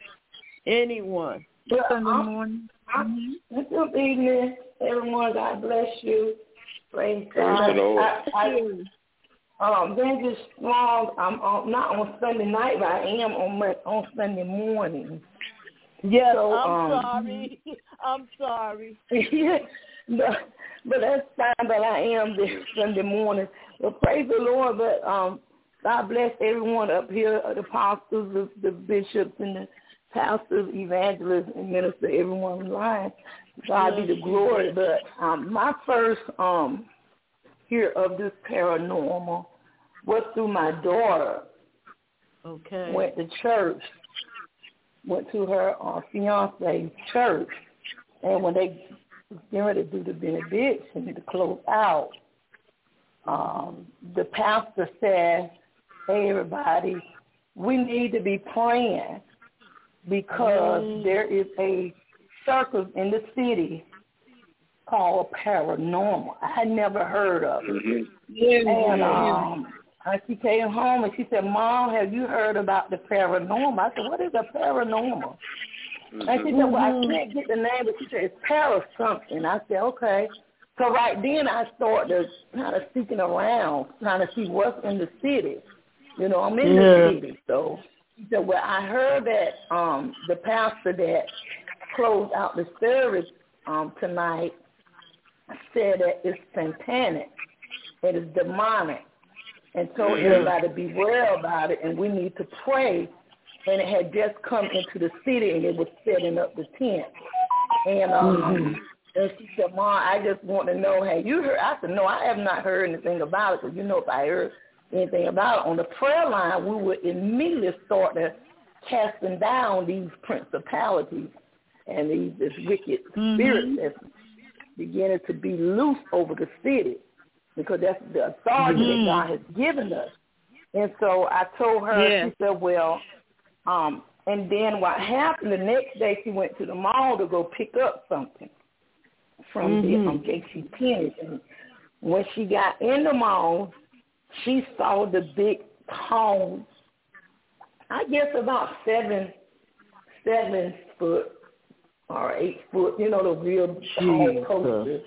Anyone? Well, Sunday morning. Mm-hmm. Good evening, everyone. God bless you. Praise Praise God. the Lord. I, I, Um, then just strong. I'm on, not on Sunday night, but I am on my, on Sunday morning. Yes, so, I'm um, sorry. I'm sorry. Yeah, but, but that's fine. But I am this Sunday morning. Well, praise the Lord. But um, God bless everyone up here, the apostles, the, the bishops, and the pastors, evangelists, and ministers, everyone in line. God be the glory. But um, my first um. hear of this paranormal was through my daughter. Okay. Went to church, went to her uh, fiance's church, and when they was getting ready to do the benediction to close out, um, the pastor said, "Hey, everybody, we need to be praying because mm. there is a circus in the city called paranormal. I had never heard of it." Mm-hmm. Yeah, and um, she came home and she said, "Mom, have you heard about the paranormal?" I said, "What is a paranormal?" Mm-hmm. And she said, "Well, I can't get the name, but she said, it's para something." I said, "Okay." So right then I started kind of seeking around, trying to see what's in the city. You know, I'm in yeah. the city. So she said, "Well, I heard that um, the pastor that closed out the service um, tonight said that it's satanic, it is demonic, and told yeah. everybody to beware about it, and we need to pray." And it had just come into the city, and it was setting up the tent. And um, mm-hmm. and she said, "Mom, I just want to know, have you heard?" I said, "No, I have not heard anything about it, because you know if I heard anything about it on the prayer line, we would immediately start to casting down these principalities and these this wicked mm-hmm. spirits that's beginning to be loose over the city, because that's the authority mm-hmm. that God has given us." And so I told her, yeah. she said, "Well," um, and then what happened, the next day she went to the mall to go pick up something from mm-hmm. the um, J C Penney's. And when she got in the mall, she saw the big tall, I guess about seven, seven foot or eight foot, you know, the real tall posters.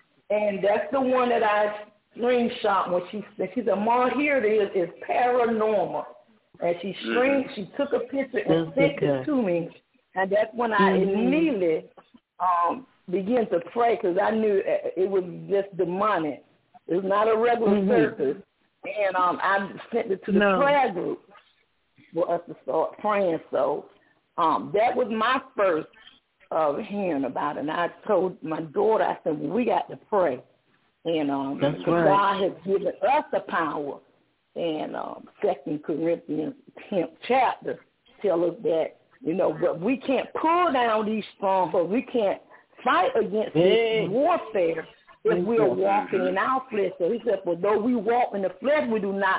And that's the one that I screenshot when she said, she said, "Mom, here it is, it's paranormal." And she screen, she took a picture and that's sent okay. it to me. And that's when I mm-hmm. immediately um, began to pray, because I knew it was just demonic. It was not a regular mm-hmm. circus. And um, I sent it to the no. prayer group for us to start praying. So um, that was my first of hearing about it. And I told my daughter, I said, "Well, we got to pray." And um, That's right. God has given us the power. And um, Second Corinthians tenth chapter tell us that, you know, but we can't pull down these strongholds. We can't fight against hey. this warfare if we are walking in our flesh. So he said, "For though we walk in the flesh, we do not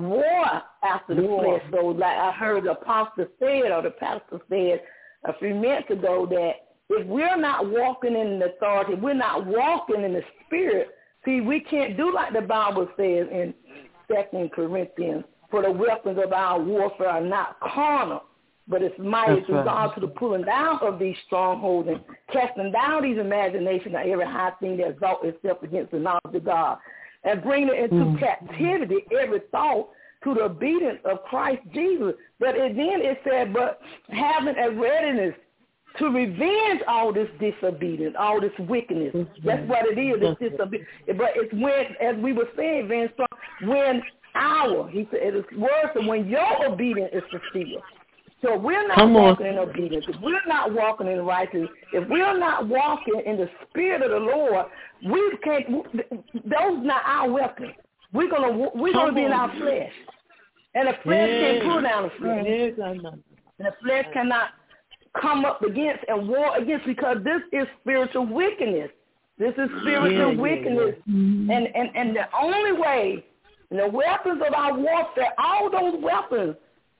war after the war. flesh." So like I heard the apostle said, or the pastor said a few minutes ago, that if we're not walking in the authority, we're not walking in the spirit, see, we can't do like the Bible says in Second Corinthians, "For the weapons of our warfare are not carnal, but it's mighty through God to the pulling down of these strongholds and casting down these imaginations and every high thing that exalts itself against the knowledge of God, and bringing it into mm. captivity every thought to the obedience of Christ Jesus." But it, then it said, "But having a readiness to revenge all this disobedience, all this wickedness." Mm-hmm. That's what it is, it's disobedience. But it's when, as we were saying, Van Strong, when our, he said, it is worse than when your obedience is fulfilled. So we're not Come walking on. in obedience. If we're not walking in righteousness, if we're not walking in the spirit of the Lord, we can't, those not our weapons. We're going to we're gonna be in our flesh. And the flesh yeah. can't pull down the flesh. Yeah. And the flesh cannot come up against and war against, because this is spiritual wickedness. This is spiritual yeah, wickedness. Yeah, yeah. And, and, and the only way, the weapons of our warfare, all those weapons,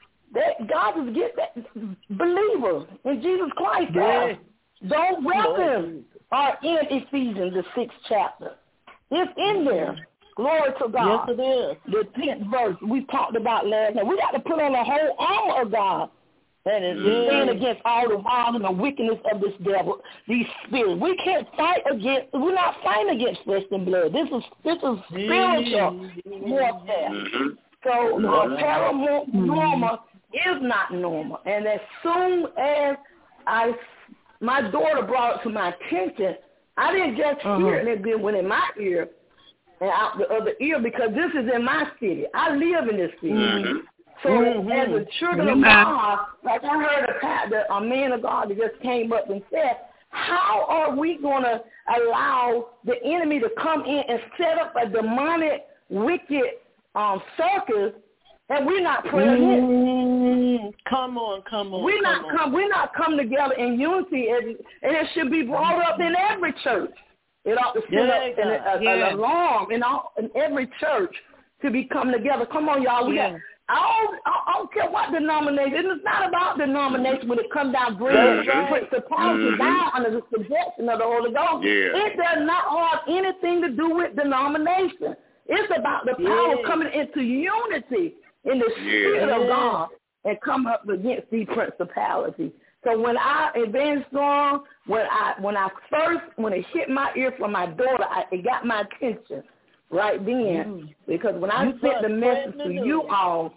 that God has given that believers in Jesus Christ. Yeah. Those weapons are in Ephesians, the sixth chapter. It's in there. Glory to God. Yes, it is. The tenth verse we talked about last night. We got to put on the whole armor of God and mm-hmm. stand against all the wiles and the wickedness of this devil, these spirits. We can't fight against, we're not fighting against flesh and blood. This is this is spiritual warfare. Mm-hmm. So mm-hmm. uh, paranormal mm-hmm. is not normal. And as soon as I, my daughter brought it to my attention, I didn't just uh-huh. hear it and it went in my ear and out the other ear, because this is in my city. I live in this city. Mm-hmm. So mm-hmm. as a children of God, like I heard a, the, a man of God that just came up and said, how are we going to allow the enemy to come in and set up a demonic, wicked um, circus, and we're not praying mm-hmm. Come on, come on. We're not come, come. We're not come together in unity, and, and it should be brought up in every church. It ought to set yeah, up an, a, yeah. an alarm in, all, in every church to be come together. Come on, y'all. We yeah. got, I don't, I don't care what denomination. It's not about denomination when it comes down bringing principalities mm-hmm. down under the subjection of the Holy Ghost. Yeah. It does not have anything to do with denomination. It's about the power yeah. coming into unity in the Spirit yeah. of God and come up against these principalities. So when I advanced on, when I when I first when it hit my ear from my daughter, I, it got my attention right then. Mm. Because when I you sent the message to you all,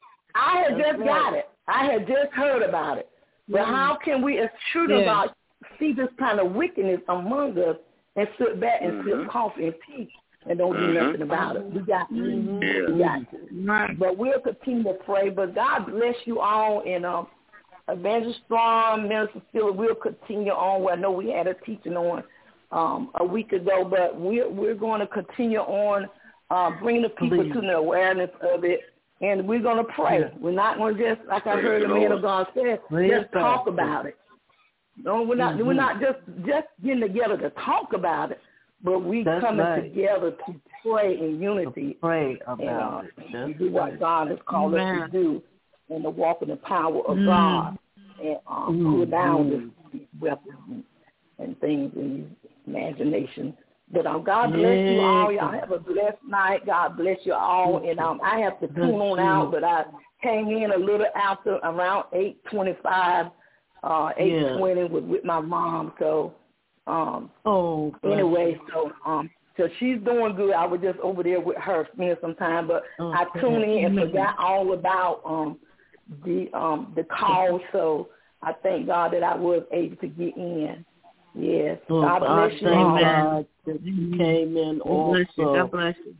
I had That's just right. got it. I had just heard about it. But mm. how can we, as children of God, see this kind of wickedness among us and sit back and mm-hmm. sip coffee and tea and don't do mm-hmm. nothing about it? We got to. Mm-hmm. Yeah. We got to. Right. But we'll continue to pray. But God bless you all. And um, Evangelist Strong, Minister Stiller, we'll continue on. Well, I know we had a teaching on um, a week ago, but we're, we're going to continue on uh, bringing the people Please. to the awareness of it. And we're going to pray. Yeah. We're not going to just, like I heard the man of God say, Praise just God. talk about it. No, we're not. Mm-hmm. We're not just just getting together to talk about it, but we That's coming right. together to pray in unity. To pray about and, uh, it. To do what right. God has called Amen. us to do, and to walk in the power of mm. God and um, mm. pull down mm. these weapons and, and things in imagination. But um, God bless yes. you all. Y'all have a blessed night. God bless you all. And um, I have to tune on out, but I came in a little after around eight twenty-five, uh, eight twenty yeah. with, with my mom. So um, oh, anyway, so um, so she's doing good. I was just over there with her spending some time, but oh, I tuned in and forgot all about um, the um, the call. So I thank God that I was able to get in. Yes. Oh, God bless you all. God that you came in also. God bless you.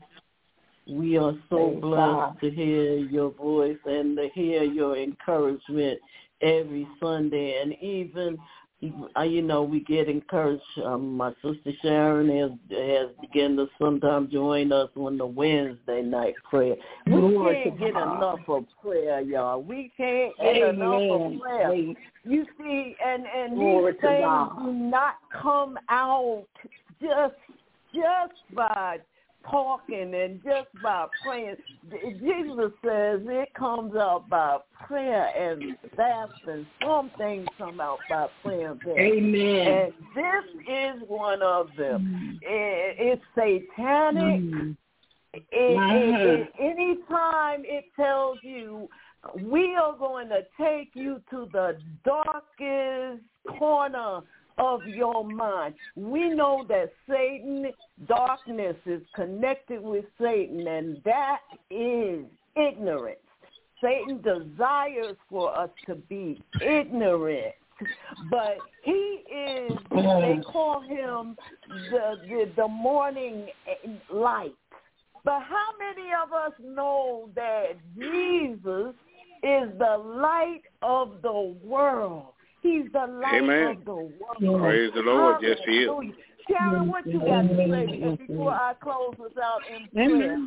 We are so Thank blessed God. to hear your voice and to hear your encouragement every Sunday. And even, you know, we get encouraged. Um, my sister Sharon has, has begun to sometimes join us on the Wednesday night prayer. We Lord can't get God. enough of prayer, y'all. We can't get Amen. enough of prayer. Amen. You see, and, and Glory these things God. do not come out just just by talking and just by praying. Jesus says it comes out by prayer and fasting. Some things come out by prayer and fasting. Amen. And this is one of them. It, it's satanic. Mm. It, it, it, anytime it tells you, we are going to take you to the darkest corner of your mind. We know that Satan, darkness is connected with Satan, and that is ignorance. Satan desires for us to be ignorant, but he is, they call him the, the, the morning light. But how many of us know that Jesus is the light of the world? He's the light Amen. of the world. Praise the Lord. Yes, he is. Sharon, what you got to say before I close this out in prayer?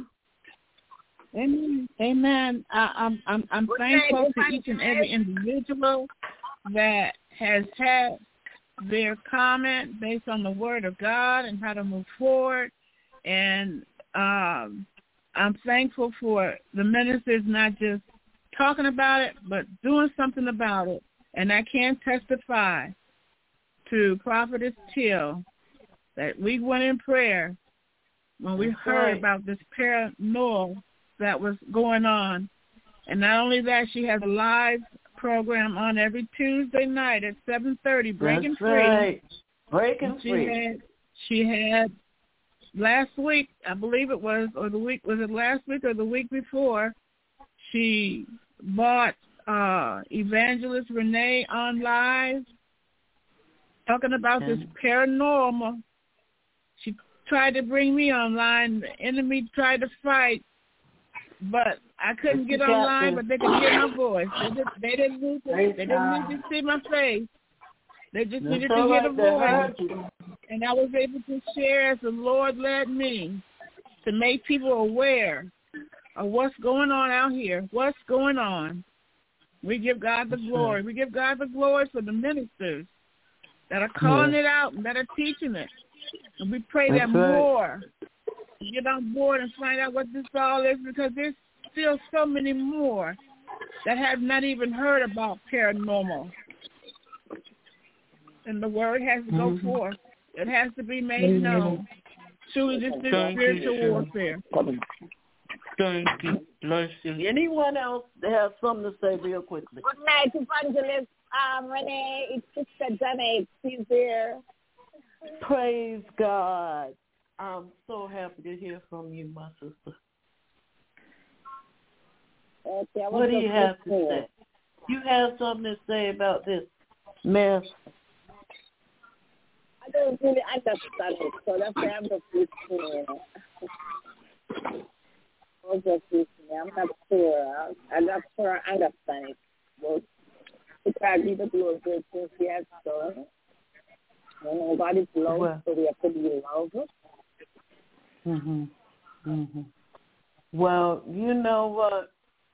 Amen. Amen. I, I'm I'm I'm thankful to each and every individual that has had their comment based on the Word of God and how to move forward. And um, I'm thankful for the ministers not just talking about it, but doing something about it. And I can testify to Prophetess Till that we went in prayer when we That's heard right. about this paranormal that was going on. And not only that, she has a live program on every Tuesday night at seven thirty, Breaking That's Free. Right. Breaking she Free. Had, she had last week, I believe it was, or the week, was it last week or the week before, she bought uh, Evangelist Renee on live, talking about this paranormal. She tried to bring me online. The enemy tried to fight, but I couldn't get online, but they could hear my voice. They, just, they didn't need to, they didn't need to see my face. They just needed to hear the voice. And I was able to share as the Lord led me to make people aware of what's going on out here, what's going on. We give God the glory. We give God the glory for the ministers that are calling it out and that are teaching it. And we pray that more get on board and find out what this all is, because there's still so many more that have not even heard about paranormal. And the word has to go mm-hmm. forth. It has to be made mm-hmm. known. Truly, this is spiritual you, warfare. Thank you. Bless you. Anyone else have something to say real quickly? Good night, Evangelist um, Renee. It's Sister Janet. She's there. Praise God. I'm so happy to hear from you, my sister. Okay, what do you have to say? say? You have something to say about this mess? I don't really understand it, so that's why I'm just listening. I'm just listening. I'm not sure. I'm not sure I understand it. But to God be the glory for things He has done. You know, God is love, well, so we have to be loved. Mm-hmm. Mm-hmm. Well, you know what?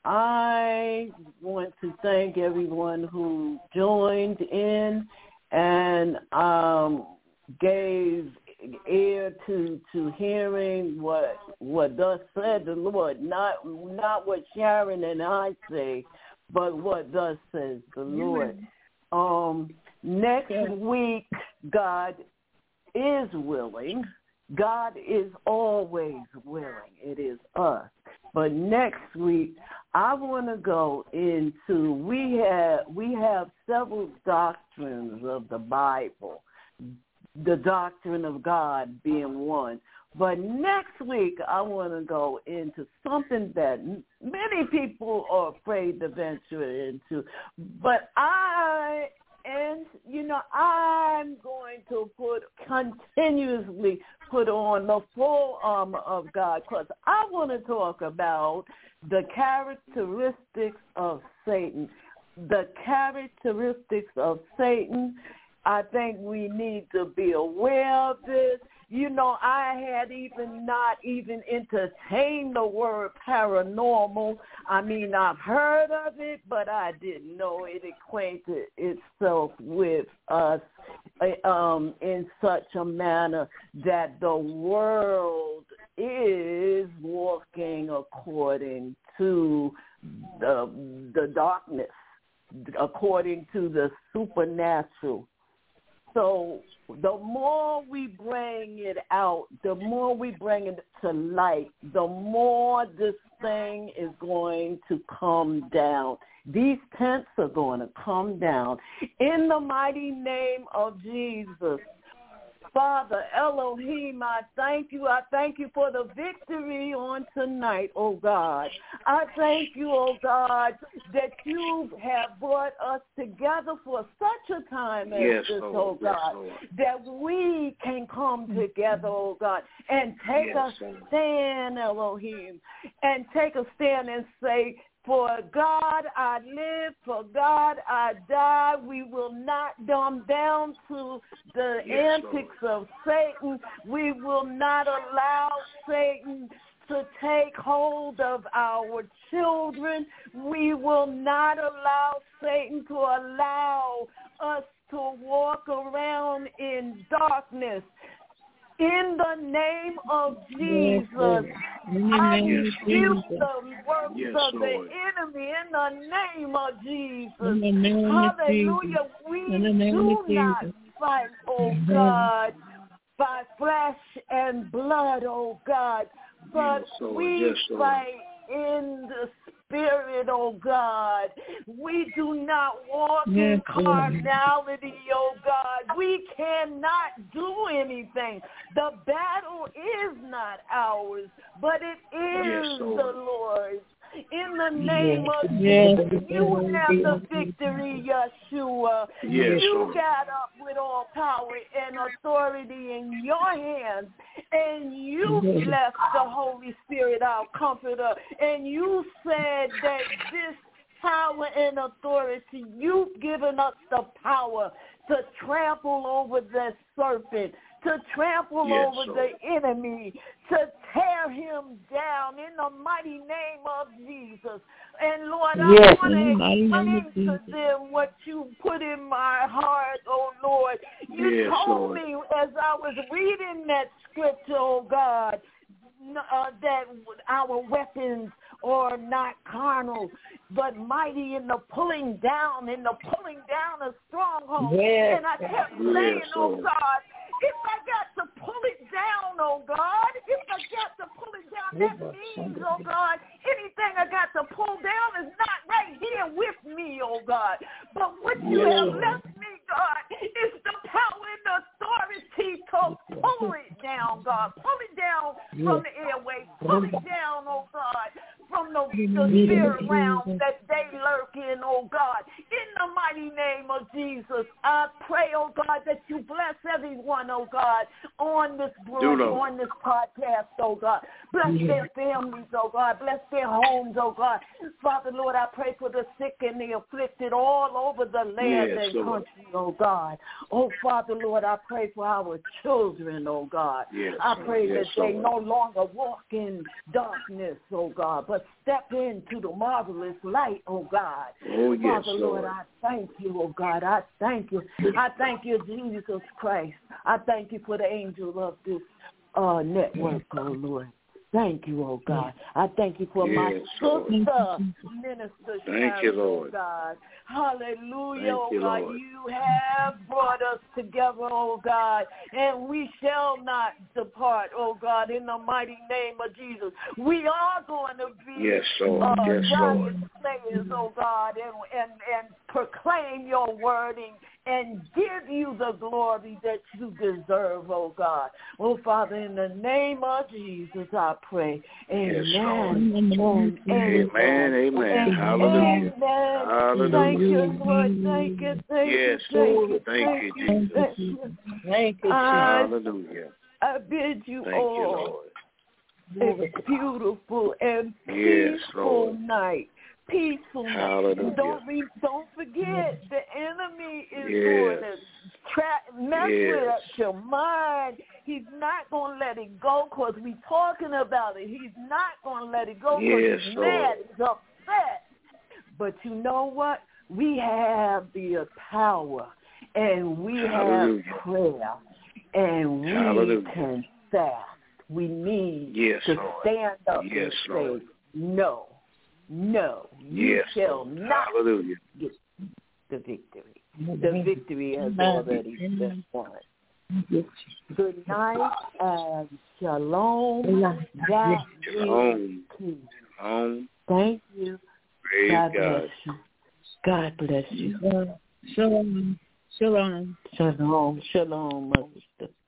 I want to thank everyone who joined in and um, gave ear to to hearing what what thus said the Lord, not not what Sharon and I say, but what thus says the Lord. Um, next week, God is willing. God is always willing. It is us. But next week, I want to go into, we have, we have several doctrines of the Bible, the doctrine of God being one. But next week, I want to go into something that many people are afraid to venture into. But I, and, you know, I'm going to put, continuously put on the full armor of God, because I want to talk about the characteristics of Satan. The characteristics of Satan, I think we need to be aware of this. You know, I had even not even entertained the word paranormal. I mean, I've heard of it, but I didn't know it acquainted itself with us um, in such a manner that the world is walking according to the, the darkness, according to the supernatural. So the more we bring it out, the more we bring it to light, the more this thing is going to come down. These tents are going to come down. In the mighty name of Jesus, Father, Elohim, I thank you. I thank you for the victory on tonight, oh God. I thank you, oh God, that you have brought us together for such a time as yes, this, Lord. oh God, yes, that we can come together, oh God, and take yes, a stand, Elohim, and take a stand and say, for God I live, for God I die. We will not dumb down to the yes, antics Lord. of Satan. We will not allow Satan to take hold of our children. We will not allow Satan to allow us to walk around in darkness. In the name of Jesus, I refuse the works yes, of the Lord. enemy in the name of Jesus. Name Hallelujah. of Jesus. We do not fight, oh God, by flesh and blood, oh God, but yes, we yes, fight in the Spirit, oh God. We do not walk in carnality, oh God. We cannot do anything. The battle is not ours, but it is yes, the Lord's. In the name of yes. Jesus, you have the victory, Yeshua. Yes, you got up with all power and authority in your hands, and you yes. left the Holy Spirit, our comforter, and you said that this power and authority, you've given us the power to trample over the serpent, to trample yes, over Lord. the enemy, to tear him down in the mighty name of Jesus. And Lord, yes, I want to explain to them what you put in my heart, oh Lord. You yes, told Lord. me as I was reading that scripture, oh God, uh, that our weapons are not carnal, but mighty in the pulling down, in the pulling down of strongholds. Yes. And I kept saying, yes, oh God, if I got to pull it down, oh God, if I got to pull it down, that means, oh God, anything I got to pull down is not right here with me, oh God. But what you have left me, God, is the power and the authority to pull it down, God. Pull it down from the airways. Pull it down, oh God, from the, the spirit realm that they lurk in, oh God. In the mighty name of Jesus, I pray, oh God, that you bless everyone, oh God, on this board, on this podcast, oh God. Bless yes. their families, oh God. Bless their homes, oh God. Father, Lord, I pray for the sick and the afflicted all over the land yes, and Lord. country, oh God. Oh, Father, Lord, I pray for our children, oh God. Yes, I pray yes, that Lord. they no longer walk in darkness, oh God, but step into the marvelous light, oh God. Oh, yes, Father, Lord, I thank you, oh God. I thank you. I thank you, Jesus Christ. I thank you for the angel of this uh, network, oh Lord. Thank you, oh God. I thank you for yes, my sister, Lord. Minister Sharon, you, oh God. Hallelujah, thank oh you, God. Lord. You have brought us together, oh God, and we shall not depart, oh God, in the mighty name of Jesus. We are going to be yes, Lord. Uh, yes, Lord. slayers, oh God, and, and, and proclaim your wording and give you the glory that you deserve, oh God. Oh, Father, in the name of Jesus, I pray. Amen. Yes, amen. Amen. Amen. Amen. Hallelujah. Amen. Hallelujah. Thank you, Lord. Thank you. Thank yes, you. Thank you. Thank, thank you, Jesus. Thank you. Thank you, I, Hallelujah. I bid you thank all you, Lord. a beautiful and yes, peaceful Lord. night. Peaceful. Hallelujah. Don't re- don't forget the enemy is yes. going to tra- mess yes. with your mind. He's not going to let it go because we're talking about it. He's not going to let it go because yes, he's Lord. mad. He's upset. But you know what? We have the power and we Hallelujah. have prayer and we Hallelujah. can fast. We need yes, to Lord. stand up yes, and Lord. say no. No, you yes, shall Lord. not Hallelujah. get the victory. The victory has already been won. Good night and shalom. God shalom. shalom. Thank you. Praise God, God. bless you. God bless you. Shalom. Shalom. Shalom. Shalom. Shalom, Mother.